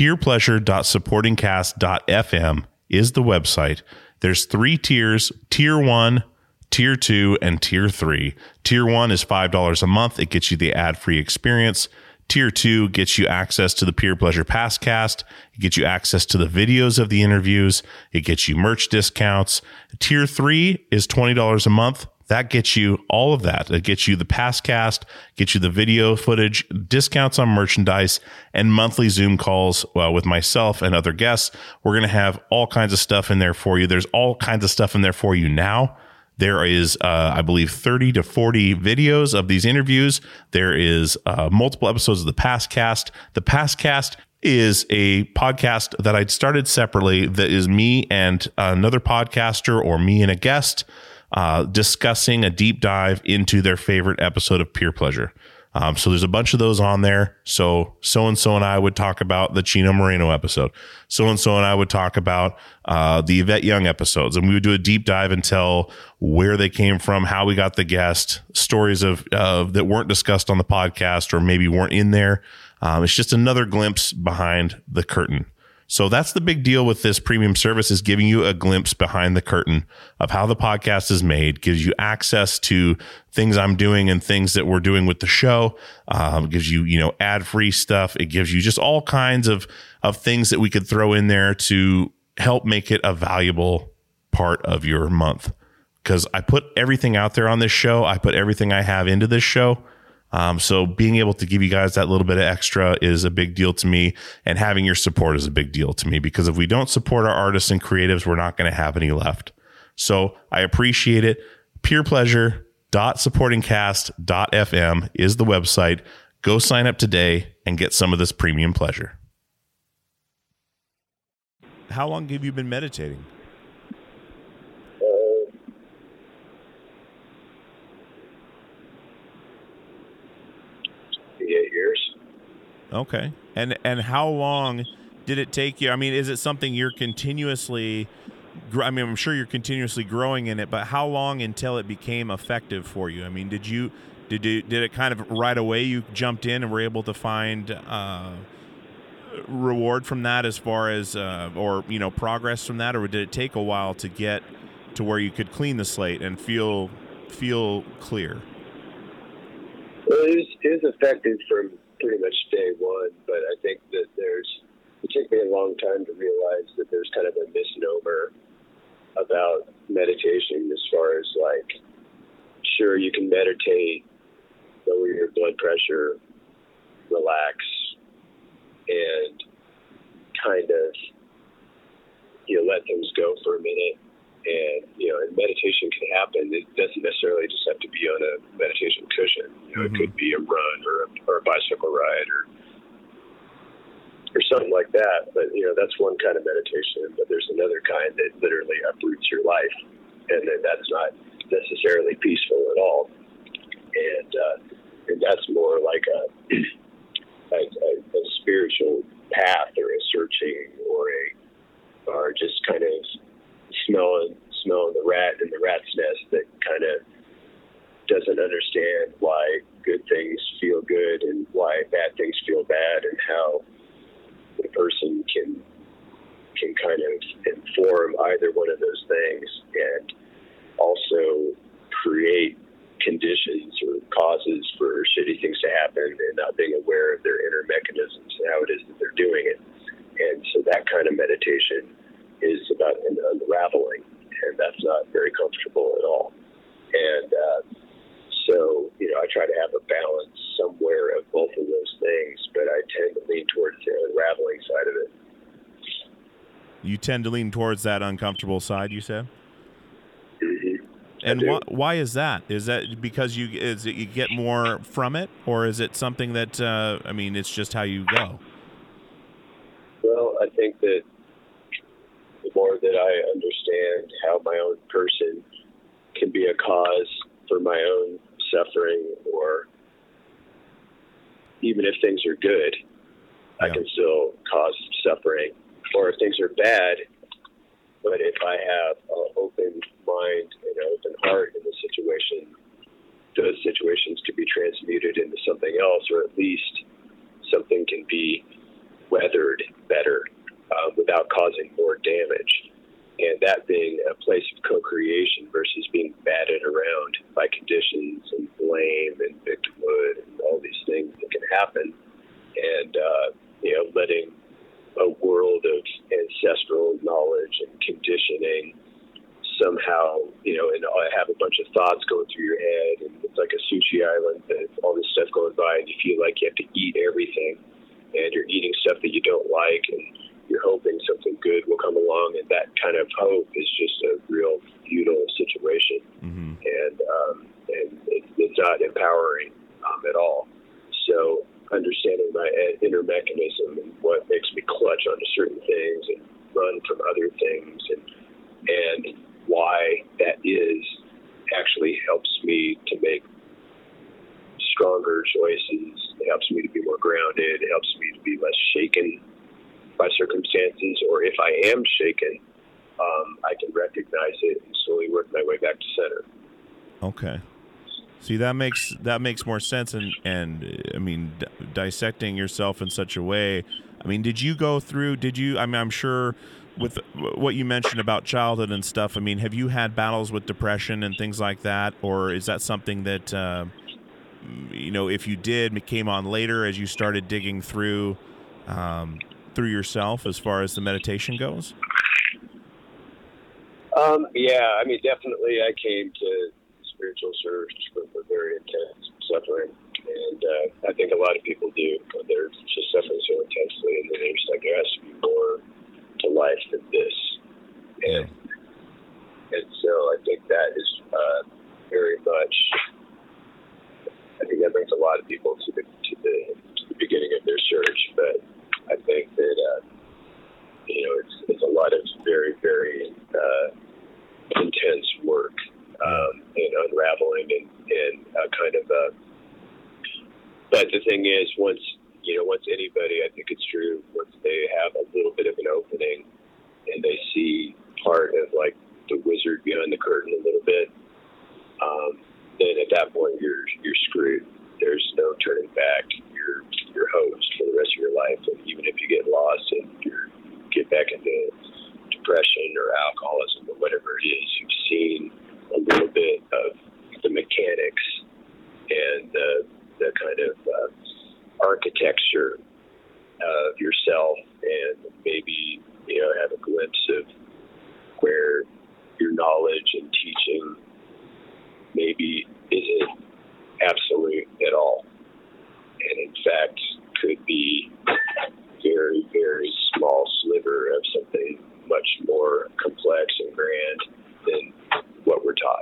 peerpleasure.supportingcast.fm is the website. There's 3 tiers, Tier 1, Tier 2, and Tier 3. Tier 1 is $5 a month. It gets you the ad-free experience. Tier 2 gets you access to the Peer Pleasure Passcast. It gets you access to the videos of the interviews. It gets you merch discounts. Tier 3 is $20 a month. That gets you all of that. It gets you the Passcast, gets you the video footage, discounts on merchandise, and monthly Zoom calls with myself and other guests. We're going to have all kinds of stuff in there for you. There's all kinds of stuff in there for you now. There is, I believe, 30 to 40 videos of these interviews. There is multiple episodes of the Passcast. The Passcast is a podcast that I'd started separately that is me and another podcaster or me and a guest discussing a deep dive into their favorite episode of Peer Pleasure. So there's a bunch of those on there. So-and-so and I would talk about the Chino Moreno episode. So-and-so and I would talk about the Yvette Young episodes. And we would do a deep dive and tell where they came from, how we got the guest, stories of that weren't discussed on the podcast or maybe weren't in there. It's just another glimpse behind the curtain. So that's the big deal with this premium service, is giving you a glimpse behind the curtain of how the podcast is made, gives you access to things I'm doing and things that we're doing with the show, gives you, ad-free stuff. It gives you just all kinds of things that we could throw in there to help make it a valuable part of your month. Because I put everything out there on this show. I put everything I have into this show. So being able to give you guys that little bit of extra is a big deal to me, and having your support is a big deal to me, because if we don't support our artists and creatives, we're not going to have any left. So I appreciate it. peerpleasure.supportingcast.fm is the website. Go sign up today and get some of this premium pleasure. How long have you been meditating? 8 years. Okay. And how long did it take you? I mean, is it something you're continuously, I'm sure you're continuously growing in it, but how long until it became effective for you? I mean, did it kind of right away you jumped in and were able to find reward from that, as far as or progress from that, or did it take a while to get to where you could clean the slate and feel clear? Well, it is effective from pretty much day one, but I think that it took me a long time to realize that there's kind of a misnomer about meditation, as far as sure, you can meditate, lower your blood pressure, relax, and kind of, let things go for a minute. And, and meditation can happen. It doesn't necessarily just have to be on a meditation cushion. It could be a run or a bicycle ride or something like that. But, that's one kind of meditation. But there's another kind that literally uproots your life. And that's not necessarily peaceful at all. And that's more like a spiritual path, or a searching, or just kind of smelling the rat in the rat's nest that kind of doesn't understand why good things feel good and why bad things feel bad, and how the person can kind of inform either one of those things, and also create conditions or causes for shitty things to happen, and not being aware of their inner mechanisms and how it is that they're doing it. And so that kind of meditation is about an unraveling, and that's not very comfortable at all. And so, I try to have a balance somewhere of both of those things, but I tend to lean towards the unraveling side of it. You tend to lean towards that uncomfortable side, you said? Mm-hmm. And why is that? Is that because you get more from it, or is it something that it's just how you go? Well, I think that the more that I understand how my own person can be a cause for my own suffering, or even if things are good, I can still cause suffering. Or if things are bad, but if I have an open mind and an open heart in the situation, those situations can be transmuted into something else, or at least something can be weathered better without causing more damage. And that being a place of co-creation versus being batted around by conditions and blame and victimhood and all these things that can happen. And, letting a world of ancestral knowledge and conditioning somehow, and I have a bunch of thoughts going through your head, and it's like a sushi island, and all this stuff going by, and you feel like you have to eat everything, and you're eating stuff that you don't like, and you're hoping something good will come along, and that kind of hope is just a real futile situation. Mm-hmm. And it's not empowering at all. So understanding my inner mechanism and what makes me clutch onto certain things and run from other things, and why that is, actually helps me to make stronger choices. It helps me to be more grounded. It helps me to be less shaken by circumstances, or if I am shaken, I can recognize it and slowly work my way back to center. Okay. See, that makes more sense, and I mean, dissecting yourself in such a way. I mean, I'm sure with what you mentioned about childhood and stuff, I mean, have you had battles with depression and things like that, or is that something that, if you did, it came on later as you started digging through yourself as far as the meditation goes? Yeah, I mean, definitely I came to spiritual search with a very intense suffering, and I think a lot of people do. They're just suffering so intensely, and then they're just like, there has to be more to life than this. And so I think that is very much, I think that brings a lot of people to the beginning of their search, but I think that it's a lot of very, very intense work and unraveling and kind of but the thing is, once anybody, I think it's true, once they have a little bit of an opening and they see part of like the wizard behind the curtain a little bit, then at that point you're screwed. There's no turning back. You're hosed for the rest of your life, and even if you get lost and you get back into depression or alcoholism or whatever it is, you've seen a little bit of the mechanics and the kind of architecture of yourself, and maybe have a glimpse of where your knowledge and teaching maybe isn't absolute at all, and in fact could be very, very small sliver of something much more complex and grand than what we're taught.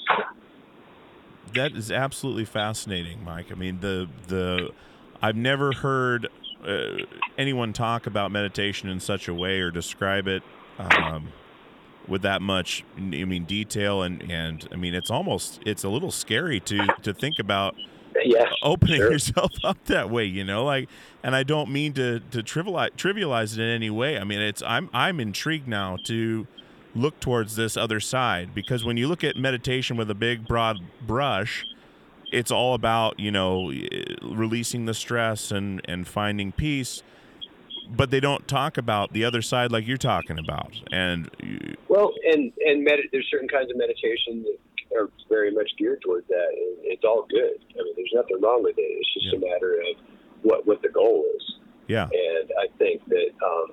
That is absolutely fascinating, Mike. I mean, I've never heard anyone talk about meditation in such a way or describe it with that much, detail, and I mean, it's a little scary to think about. Yeah, opening sure. yourself up that way, and I don't mean to trivialize it in any way. I mean, I'm intrigued now to look towards this other side, because when you look at meditation with a big broad brush, it's all about releasing the stress and finding peace, but they don't talk about the other side like you're talking about. And there's certain kinds of meditation that are very much geared towards that, and it's all good. I mean, there's nothing wrong with it. It's just a matter of what the goal is. Yeah. And I think that,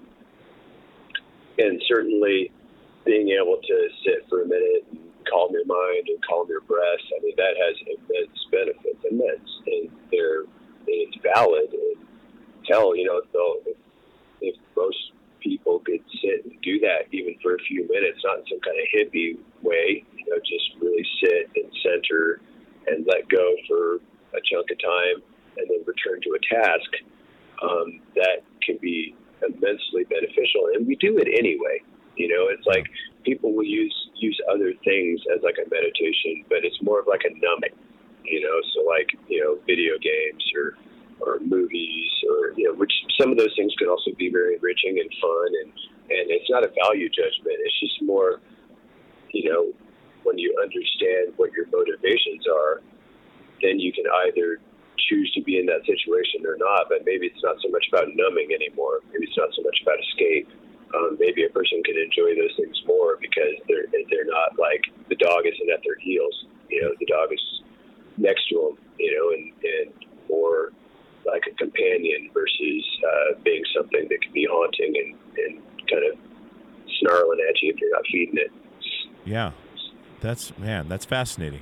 and certainly being able to sit for a minute and calm your mind and calm your breath, I mean, that has immense benefits, and it's valid. And hell, if most people could sit and do that even for a few minutes, not in some kind of hippie way, just really sit and center and let go for a chunk of time and then return to a task, that can be immensely beneficial. And we do it anyway. It's like people will use other things as like a meditation, but it's more of like a numbing, so like, video games or movies or, which some of those things could also be very enriching and fun. And it's not a value judgment. It's just more, when you understand what your motivations are, then you can either choose to be in that situation or not. But maybe it's not so much about numbing anymore. Maybe it's not so much about escape. Maybe a person can enjoy those things more because they're not like the dog isn't at their heels. The dog is next to them, and more like a companion versus being something that can be haunting and kind of snarling at you if you're not feeding it. Yeah, that's fascinating.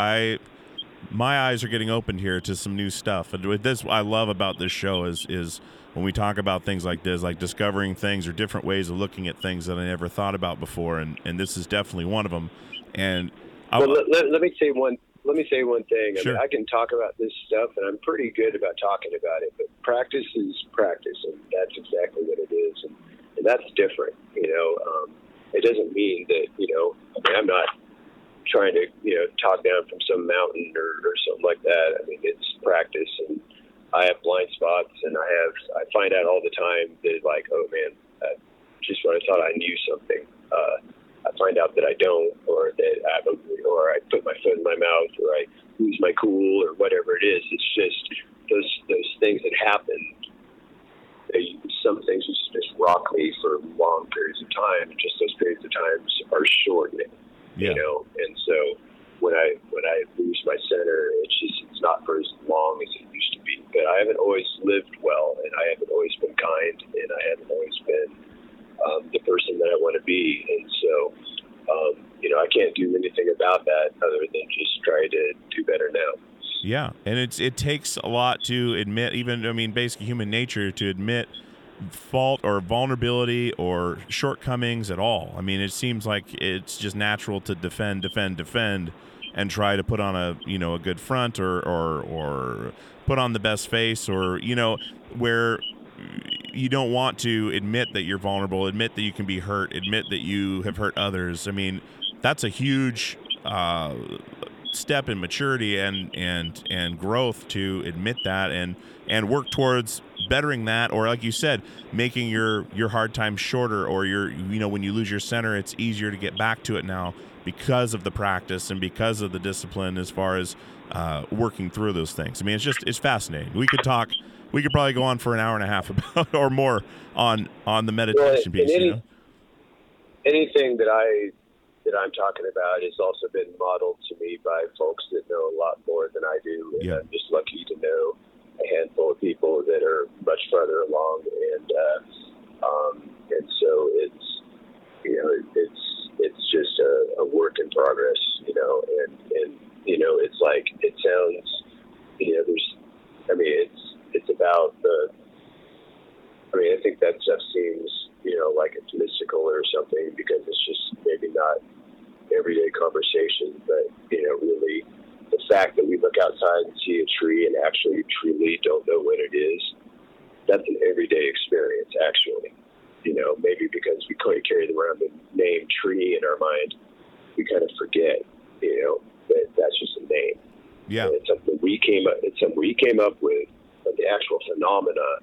My eyes are getting opened here to some new stuff. And with this, I love about this show is when we talk about things like this, like discovering things or different ways of looking at things that I never thought about before, and this is definitely one of them. And let me say one thing. Sure. I mean, I can talk about this stuff, and I'm pretty good about talking about it. But practice is practice, and that's exactly what it is, and that's different. It doesn't mean that I'm not trying to talk down from some mountain or something like that. I mean, it's practice, and I have blind spots, and I find out all the time that like, oh man, just when I thought I knew something, I find out that I don't, or that I put my foot in my mouth, or I lose my cool, or whatever it is. It's just those things that happen. Some things just rock me for long periods of time, and just those periods of times are shortening. Yeah. And so when I lose my center, it's not for as long as it used to be. But I haven't always lived well, and I haven't always been kind, and I haven't always been the person that I want to be. And so, I can't do anything about that other than just try to do better now. Yeah, and it takes a lot to admit, basically human nature to admit fault or vulnerability or shortcomings at all. I mean, it seems like it's just natural to defend, and try to put on a good front or put on the best face, or where you don't want to admit that you're vulnerable, admit that you can be hurt, admit that you have hurt others. I mean, that's a huge step in maturity and growth to admit that and work towards bettering that, or like you said, making your hard time shorter, or when you lose your center, it's easier to get back to it now because of the practice and because of the discipline as far as working through those things. I mean, it's fascinating. We could probably go on for an hour and a half about or more on the meditation piece. Anything that I'm talking about has also been modeled to me by folks that know a lot more than I do. And yeah. I'm just lucky to know a handful of people that are much farther along. And so it's just a work in progress, and it's like, it sounds, it's about I think that stuff seems, like it's mystical or something, because it's just maybe not everyday conversation, but, really the fact that we look outside and see a tree and actually truly don't know what it is, that's an everyday experience, actually. Maybe because we carry around the name tree in our mind, we kind of forget, that that's just a name. Yeah. And it's something we came up with, but the actual phenomena,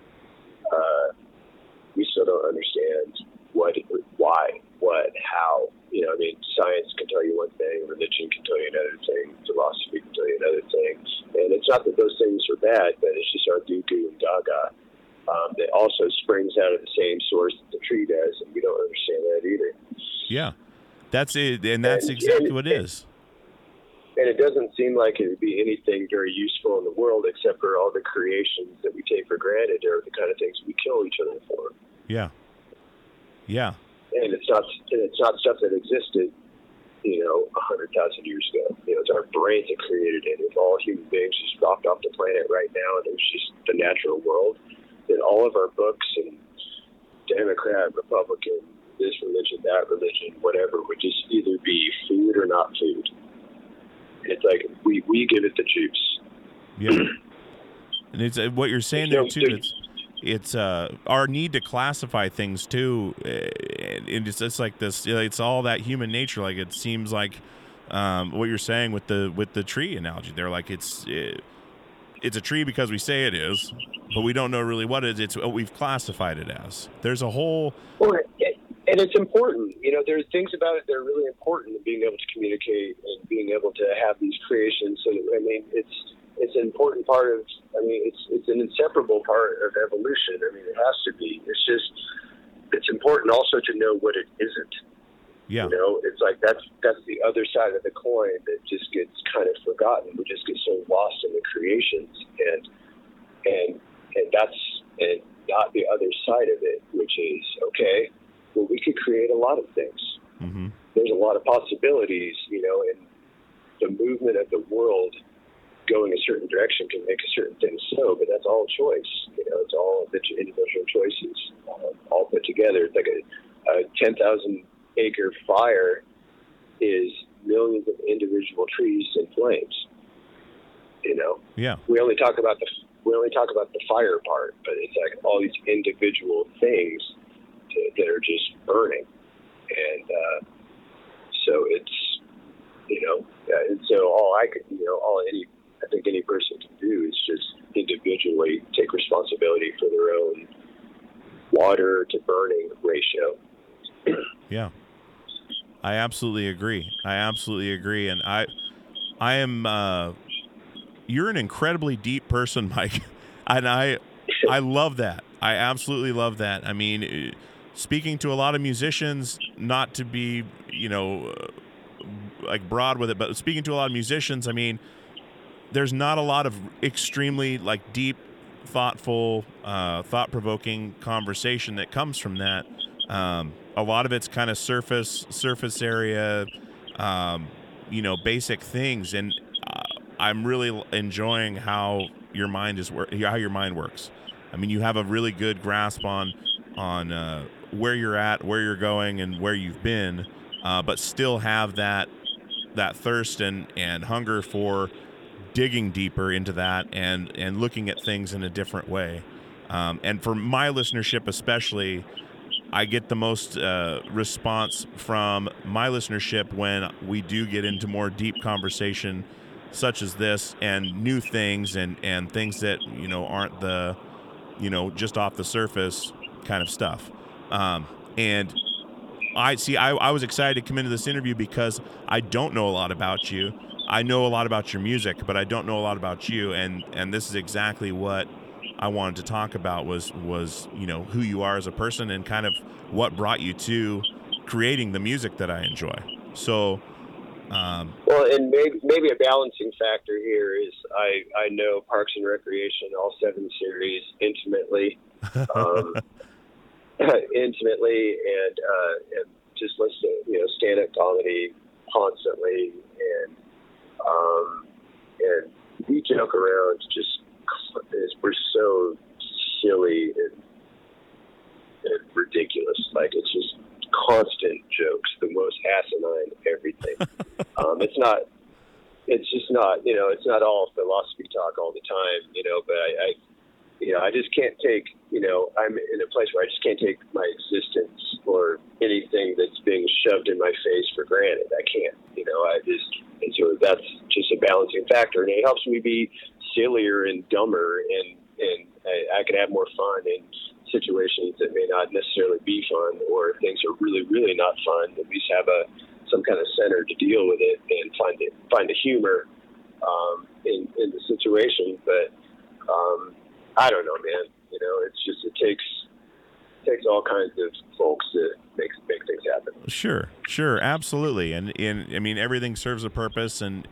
we still don't understand what, why, what, how. Science can tell you one thing, religion can tell you another thing, philosophy can tell you another thing. And it's not that those things are bad, but it's just our goo-goo and gaga that also springs out of the same source that the tree does, and we don't understand that either. Yeah, that's it, and that's exactly what it is. And it doesn't seem like it would be anything very useful in the world, except for all the creations that we take for granted are the kind of things we kill each other for. Yeah. Yeah. And it's not stuff that existed, 100,000 years ago. It's our brains that created it. If all human beings just dropped off the planet right now and it was just the natural world, then all of our books and Democrat, Republican, this religion, that religion, whatever, would just either be food or not food. It's like we give it the juice. Yeah. And it's what you're saying there too. It's our need to classify things too. And it's like this. It's all that human nature. Like it seems like what you're saying with the tree analogy. They're like it's a tree because we say it is, but we don't know really what it is. It's what we've classified it as. There's a whole. And And it's important, there's things about it that are really important in being able to communicate and being able to have these creations. So, it's an important part of, it's an inseparable part of evolution. It has to be. It's important also to know what it isn't. Yeah. It's like that's the other side of the coin that just gets kind of forgotten. We just get so lost in the creations, and that's not the other side of it, which is, okay, well, we could create a lot of things. Mm-hmm. There's a lot of possibilities, and the movement of the world going a certain direction can make a certain thing so, but that's all choice. It's all the individual choices all put together. It's like a 10,000 acre fire is millions of individual trees in flames. Yeah. We only talk about the fire part, but it's like all these individual things that are just burning, and so it's and so I think any person can do is just individually take responsibility for their own water to burning ratio. Yeah. I absolutely agree. And I am, you're an incredibly deep person, Mike. And I love that. I absolutely love that. Speaking to a lot of musicians, not to be, like broad with it, but speaking to a lot of musicians, there's not a lot of extremely like deep, thoughtful, thought-provoking conversation that comes from that. A lot of it's kind of surface area, basic things, and I'm really enjoying how your mind works. You have a really good grasp on where you're at, where you're going, and where you've been, but still have that thirst and hunger for digging deeper into that and looking at things in a different way. And for my listenership especially, I get the most response from my listenership when we do get into more deep conversation such as this, and new things and things that aren't the just off the surface kind of stuff. And I was excited to come into this interview because I don't know a lot about you. I know a lot about your music, but I don't know a lot about you, and this is exactly what I wanted to talk about was who you are as a person and kind of what brought you to creating the music that I enjoy. So, well, and maybe a balancing factor here is I know Parks and Recreation, all 7 series intimately, and just listen to stand-up comedy constantly, and we joke around we're so silly and ridiculous. Like, it's just constant jokes, the most asinine everything. It's not all philosophy talk all the time, but I just can't take, I'm in a place where I just can't take my existence or anything that's being shoved in my face for granted. I can't, and so that's just a balancing factor, and it helps me be sillier and dumber, and I can have more fun in situations that may not necessarily be fun, or if things are really, really not fun, at least have some kind of center to deal with it and find the humor in the situation. But I don't know, man. It takes all kinds of folks to make things happen. Sure, absolutely, and everything serves a purpose, and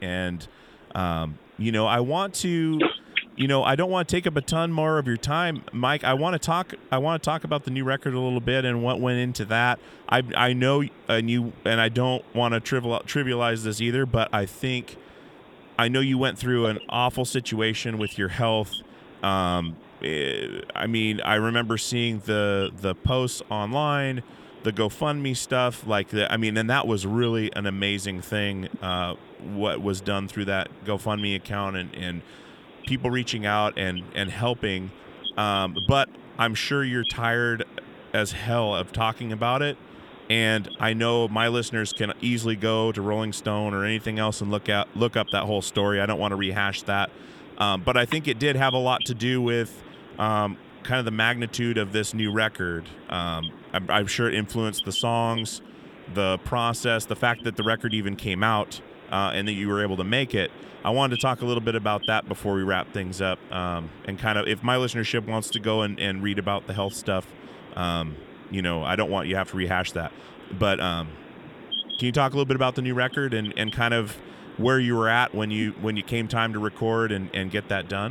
I want to. I don't want to take up a ton more of your time, Mike. I want to talk about the new record a little bit and what went into that. I know, and I don't want to trivialize this either, but I know you went through an awful situation with your health. I remember seeing the posts online, the GoFundMe stuff, like that. And that was really an amazing thing. What was done through that GoFundMe account and people reaching out and helping, but I'm sure you're tired as hell of talking about it, and I know my listeners can easily go to Rolling Stone or anything else and look up that whole story. I don't want to rehash that, but I think it did have a lot to do with kind kind of the magnitude of this new record. I'm sure it influenced the songs, the process, the fact that the record even came out, and that you were able to make it. I wanted to talk a little bit about that before we wrap things up, and kind of if my listenership wants to go and read about the health stuff, you know, I don't want you to have to rehash that. But can you talk a little bit about the new record and kind of where you were at when you came time to record and get that done?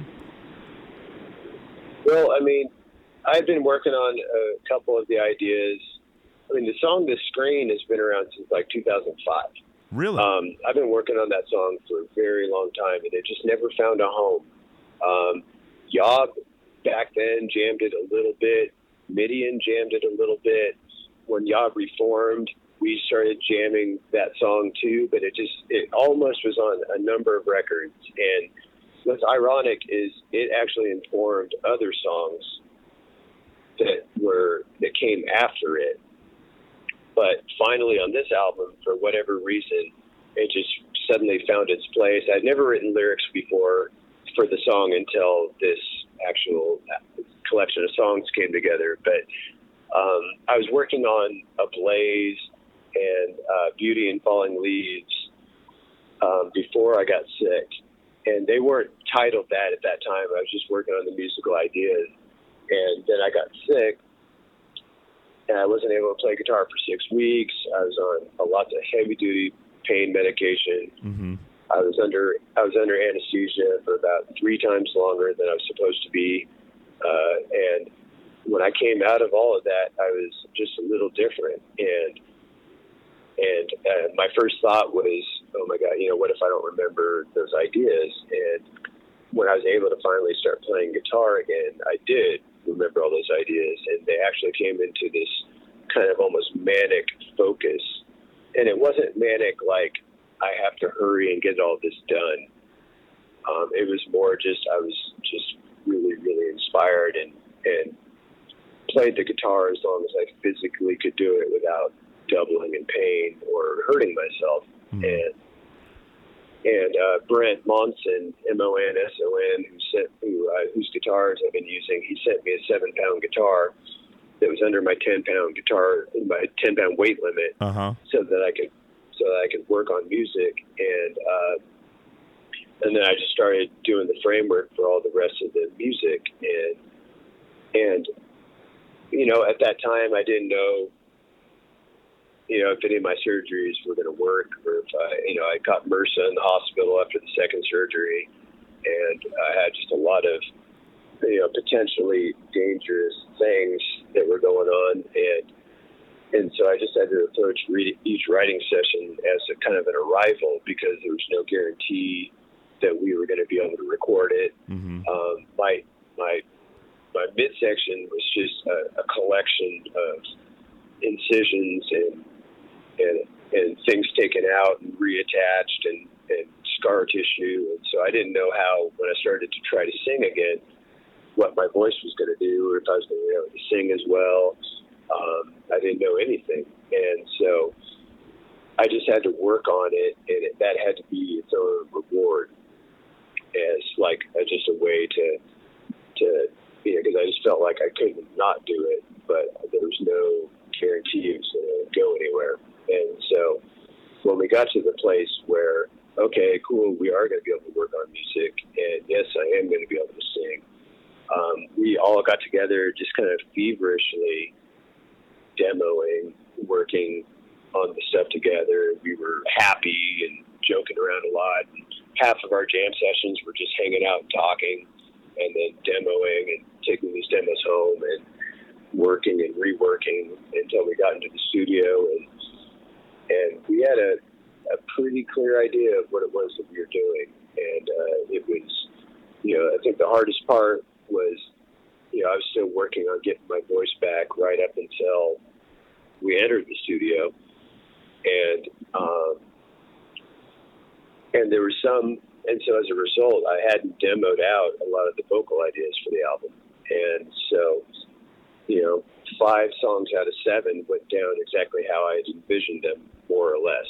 Well, I mean, I've been working on a couple of the ideas. I mean, the song "The Screen" has been around since like 2005. Really? I've been working on that song for a very long time, and it just never found a home. Yob back then jammed it a little bit. Midian jammed it a little bit. When Yob reformed, we started jamming that song too, but it almost was on a number of records. And what's ironic is it actually informed other songs that came after it. But finally on this album, for whatever reason, it just suddenly found its place. I'd never written lyrics before for the song until this actual collection of songs came together. But I was working on Ablaze and Beauty and Falling Leaves before I got sick. And they weren't titled that at that time. I was just working on the musical ideas. And then I got sick, and I wasn't able to play guitar for 6 weeks. I was on a lot of heavy-duty pain medication. Mm-hmm. I was under anesthesia for about 3 times longer than I was supposed to be. And when I came out of all of that, I was just a little different. And my first thought was, oh my God, you know, what if I don't remember those ideas? And when I was able to finally start playing guitar again, I did remember all those ideas, and they actually came into this kind of almost manic focus. And it wasn't manic like I have to hurry and get all this done. It was more just I was just really, really inspired and played the guitar as long as I physically could do it without doubling in pain or hurting myself. Mm-hmm. And Brent Monson, Monson, whose guitars I've been using, he sent me a 7-pound guitar that was under my 10-pound guitar, my 10-pound weight limit, so that I could work on music. And then I just started doing the framework for all the rest of the music. And you know, at that time, I didn't know, you know, if any of my surgeries were going to work, or if I caught MRSA in the hospital after the second surgery, and I had just a lot of, you know, potentially dangerous things that were going on, and so I just had to approach each writing session as a kind of an arrival, because there was no guarantee that we were going to be able to record it. Mm-hmm. My midsection was just a collection of incisions and things taken out and reattached and scar tissue. And so I didn't know how, when I started to try to sing again, what my voice was going to do, or if I was going to be able to sing as well. I didn't know anything. And so I just had to work on it, and that had to be its own reward, as like just a way to because I just felt like I couldn't not do it, but there was no guarantee it was going to go anywhere. And so when we got to the place where, okay, cool, we are going to be able to work on music, and yes, I am going to be able to sing, we all got together just kind of feverishly demoing, working on the stuff together. We were happy and joking around a lot. And half of our jam sessions were just hanging out and talking, and then demoing and taking these demos home and working and reworking until we got into the studio, and we had a pretty clear idea of what it was that we were doing. And it was, you know, I think the hardest part was, you know, I was still working on getting my voice back right up until we entered the studio, and there was some. And so as a result, I hadn't demoed out a lot of the vocal ideas for the album. And so, you know, 5 songs out of 7 went down exactly how I had envisioned them, more or less.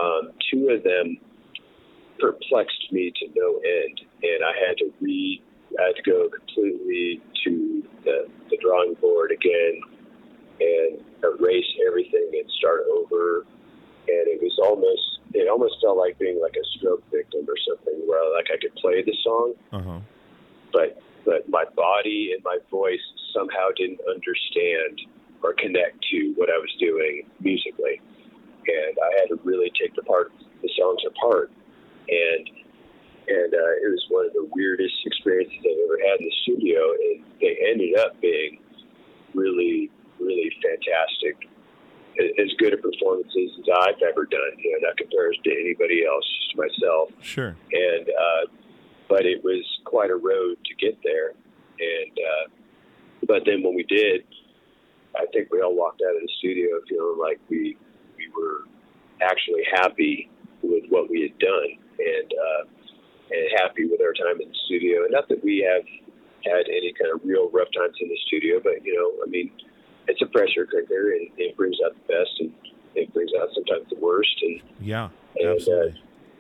2 of them perplexed me to no end, and I had to I had to go completely to the drawing board again and erase everything and start over. And it almost felt like being like a stroke victim or something, where like I could play the song, but my body and my voice somehow didn't understand or connect to what I was doing musically. And I had to really take the songs apart. And it was one of the weirdest experiences I've ever had in the studio. And they ended up being really, really fantastic. As good a performances as I've ever done. That compares to anybody else, just myself. Sure. And but it was quite a road to get there. And but then when we did, I think we all walked out of the studio feeling like we were actually happy with what we had done, and happy with our time in the studio. And not that we have had any kind of real rough times in the studio, but it's a pressure cooker, and it brings out the best, and it brings out sometimes the worst. And absolutely.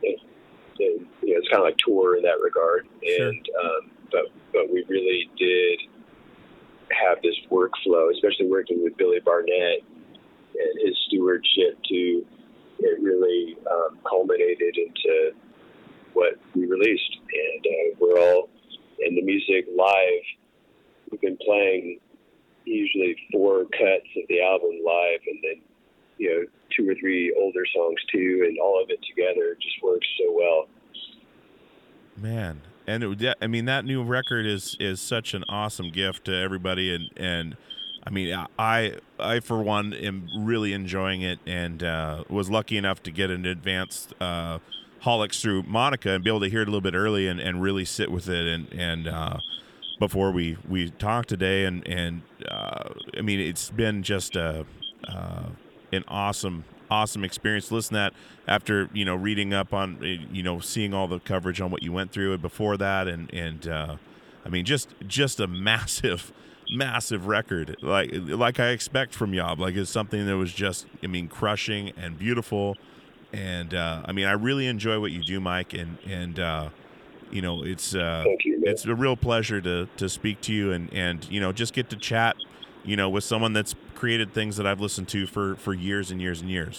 It's kind of like tour in that regard. Sure. And but we really did have this workflow, especially working with Billy Barnett and his stewardship to it really culminated into what we released. And we're all in the music live. We've been playing usually 4 cuts of the album live, and then 2 or 3 older songs too, and all of it together just works so well. Man, and that new record is such an awesome gift to everybody, and I mean, I for one am really enjoying it, and was lucky enough to get an advanced Holics through Monica and be able to hear it a little bit early and really sit with it, and before we talked today, and I mean, it's been just an awesome experience to listen to that after reading up on seeing all the coverage on what you went through and before that, and I mean, just a massive record, like I expect from Yob. Like, it's something that was just, I mean, crushing and beautiful, and I mean, I really enjoy what you do, Mike, and it's Thank you, man. It's a real pleasure to speak to you and just get to chat with someone that's created things that I've listened to for years and years and years.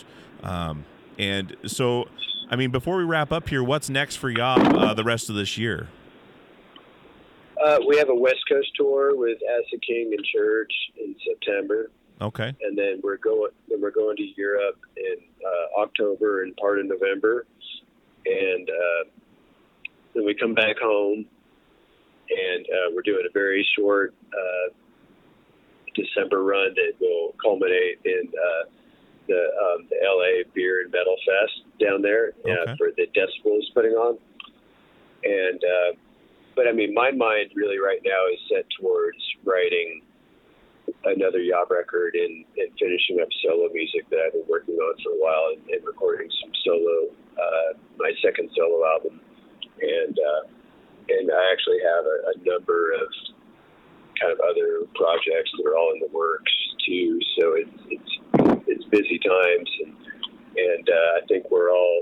And so, I mean, before we wrap up here, what's next for Yob the rest of this year? We have a West Coast tour with Acid King and Church in September. Okay. And then we're going to Europe in October and part of November. And then we come back home, and we're doing a very short December run that will culminate in the LA Beer and Metal Fest down there for the Decibel is putting on. And but I mean, my mind really right now is set towards writing another Yob record and finishing up solo music that I've been working on for a while, and recording some solo, my second solo album. And I actually have a number of kind of other projects that are all in the works too. So it's busy times, and I think we're all,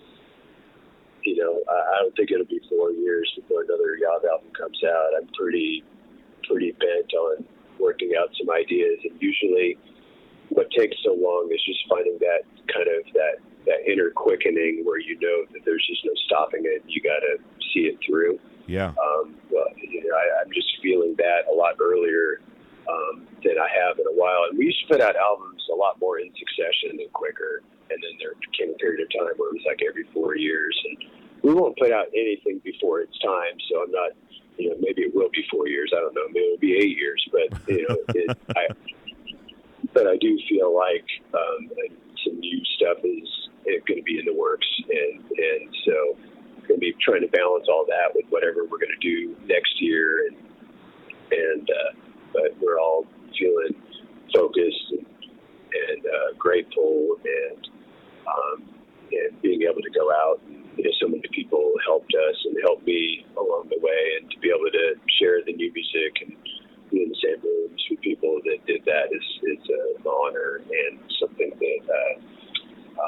I don't think it'll be 4 years before another Yob album comes out. I'm pretty bent on working out some ideas, and usually what takes so long is just finding that kind of that inner quickening where that there's just no stopping it. You got to see it through. Yeah. Well, I'm just feeling that a lot earlier than I have in a while. And we used to put out albums a lot more in succession and quicker. And then there came a period of time where it was like every 4 years. And we won't put out anything before it's time. So I'm not, maybe it will be 4 years. I don't know. Maybe it'll be 8 years. But, but I do feel like some new stuff is going to be in the works. And so I'm going to be trying to balance all that with whatever we're going to do next year. And but we're all feeling focused and grateful and being able to go out. So many people helped us and helped me along the way, and to be able to share the new music and be in the same rooms with people that did that is an honor and something that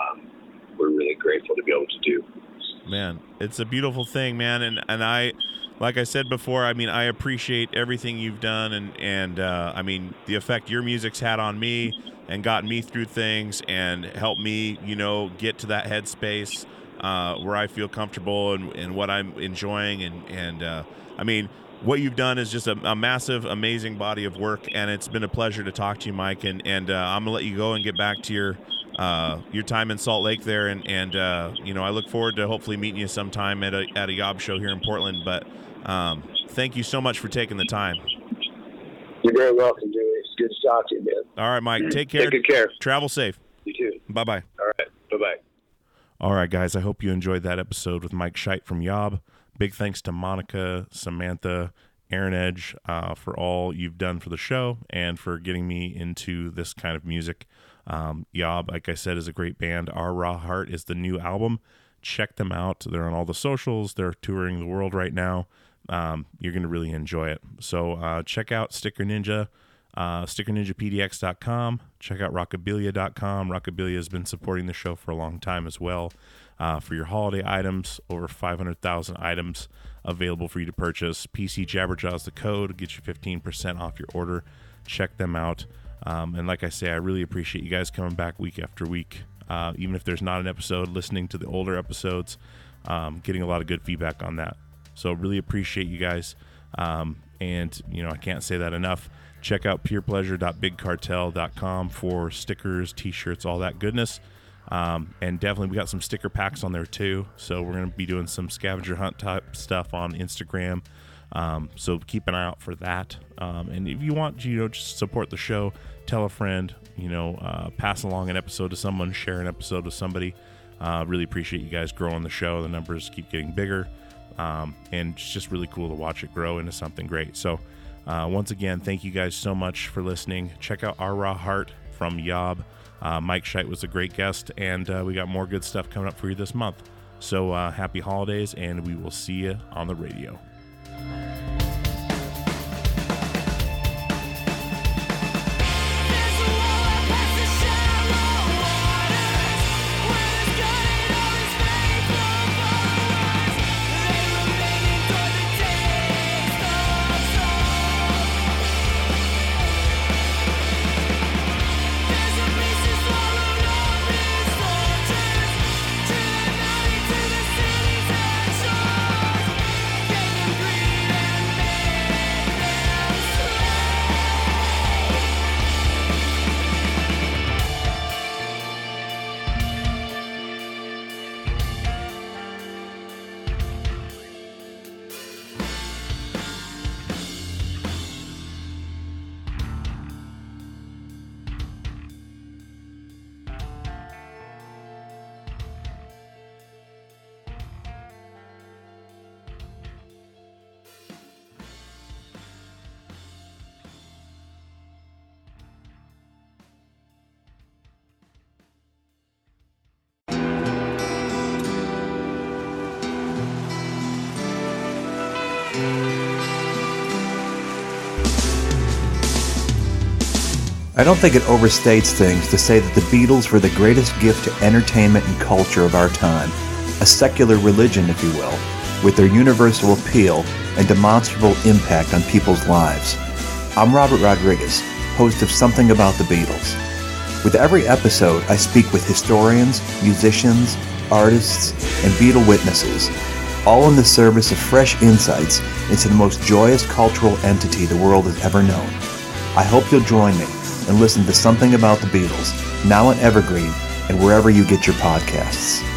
we're really grateful to be able to do. Man, it's a beautiful thing, man, and I like I said before, I mean, I appreciate everything you've done, and I mean, the effect your music's had on me and gotten me through things and helped me, get to that headspace where I feel comfortable and what I'm enjoying. And I mean, what you've done is just a massive, amazing body of work, and it's been a pleasure to talk to you, Mike. And I'm gonna let you go and get back to your time in Salt Lake there, and I look forward to hopefully meeting you sometime at a Yob show here in Portland. But thank you so much for taking the time. You're very welcome, Dewey. It's good to talk to you, man. All right, Mike. Take care. Take good care. Travel safe. You too. Bye-bye. All right. Bye-bye. All right, guys. I hope you enjoyed that episode with Mike Scheidt from Yob. Big thanks to Monica, Samantha, Aaron Edge for all you've done for the show and for getting me into this kind of music. Yob, like I said, is a great band. Our Raw Heart is the new album. Check them out. They're on all the socials. They're touring the world right now. You're going to really enjoy it. So check out Sticker Ninja, stickerninjapdx.com. Check out rockabilia.com. Rockabilia has been supporting the show for a long time as well. For your holiday items, over 500,000 items available for you to purchase. PC Jabberjaw is the code. Get you 15% off your order. Check them out. And like I say, I really appreciate you guys coming back week after week. Even if there's not an episode, listening to the older episodes, getting a lot of good feedback on that. So really appreciate you guys. And, I can't say that enough. Check out purepleasure.bigcartel.com for stickers, t-shirts, all that goodness. And definitely we got some sticker packs on there too. So we're going to be doing some scavenger hunt type stuff on Instagram. So keep an eye out for that. And if you want, just support the show, tell a friend, pass along an episode to someone, share an episode with somebody. Really appreciate you guys growing the show. The numbers keep getting bigger. And it's just really cool to watch it grow into something great. So, once again, thank you guys so much for listening. Check out Our Raw Heart from Yob. Mike Scheidt was a great guest, and we got more good stuff coming up for you this month. So happy holidays, and we will see you on the radio. I don't think it overstates things to say that the Beatles were the greatest gift to entertainment and culture of our time, a secular religion, if you will, with their universal appeal and demonstrable impact on people's lives. I'm Robert Rodriguez, host of Something About the Beatles. With every episode, I speak with historians, musicians, artists, and Beatle witnesses, all in the service of fresh insights into the most joyous cultural entity the world has ever known. I hope you'll join me and listen to Something About the Beatles, now on Evergreen and wherever you get your podcasts.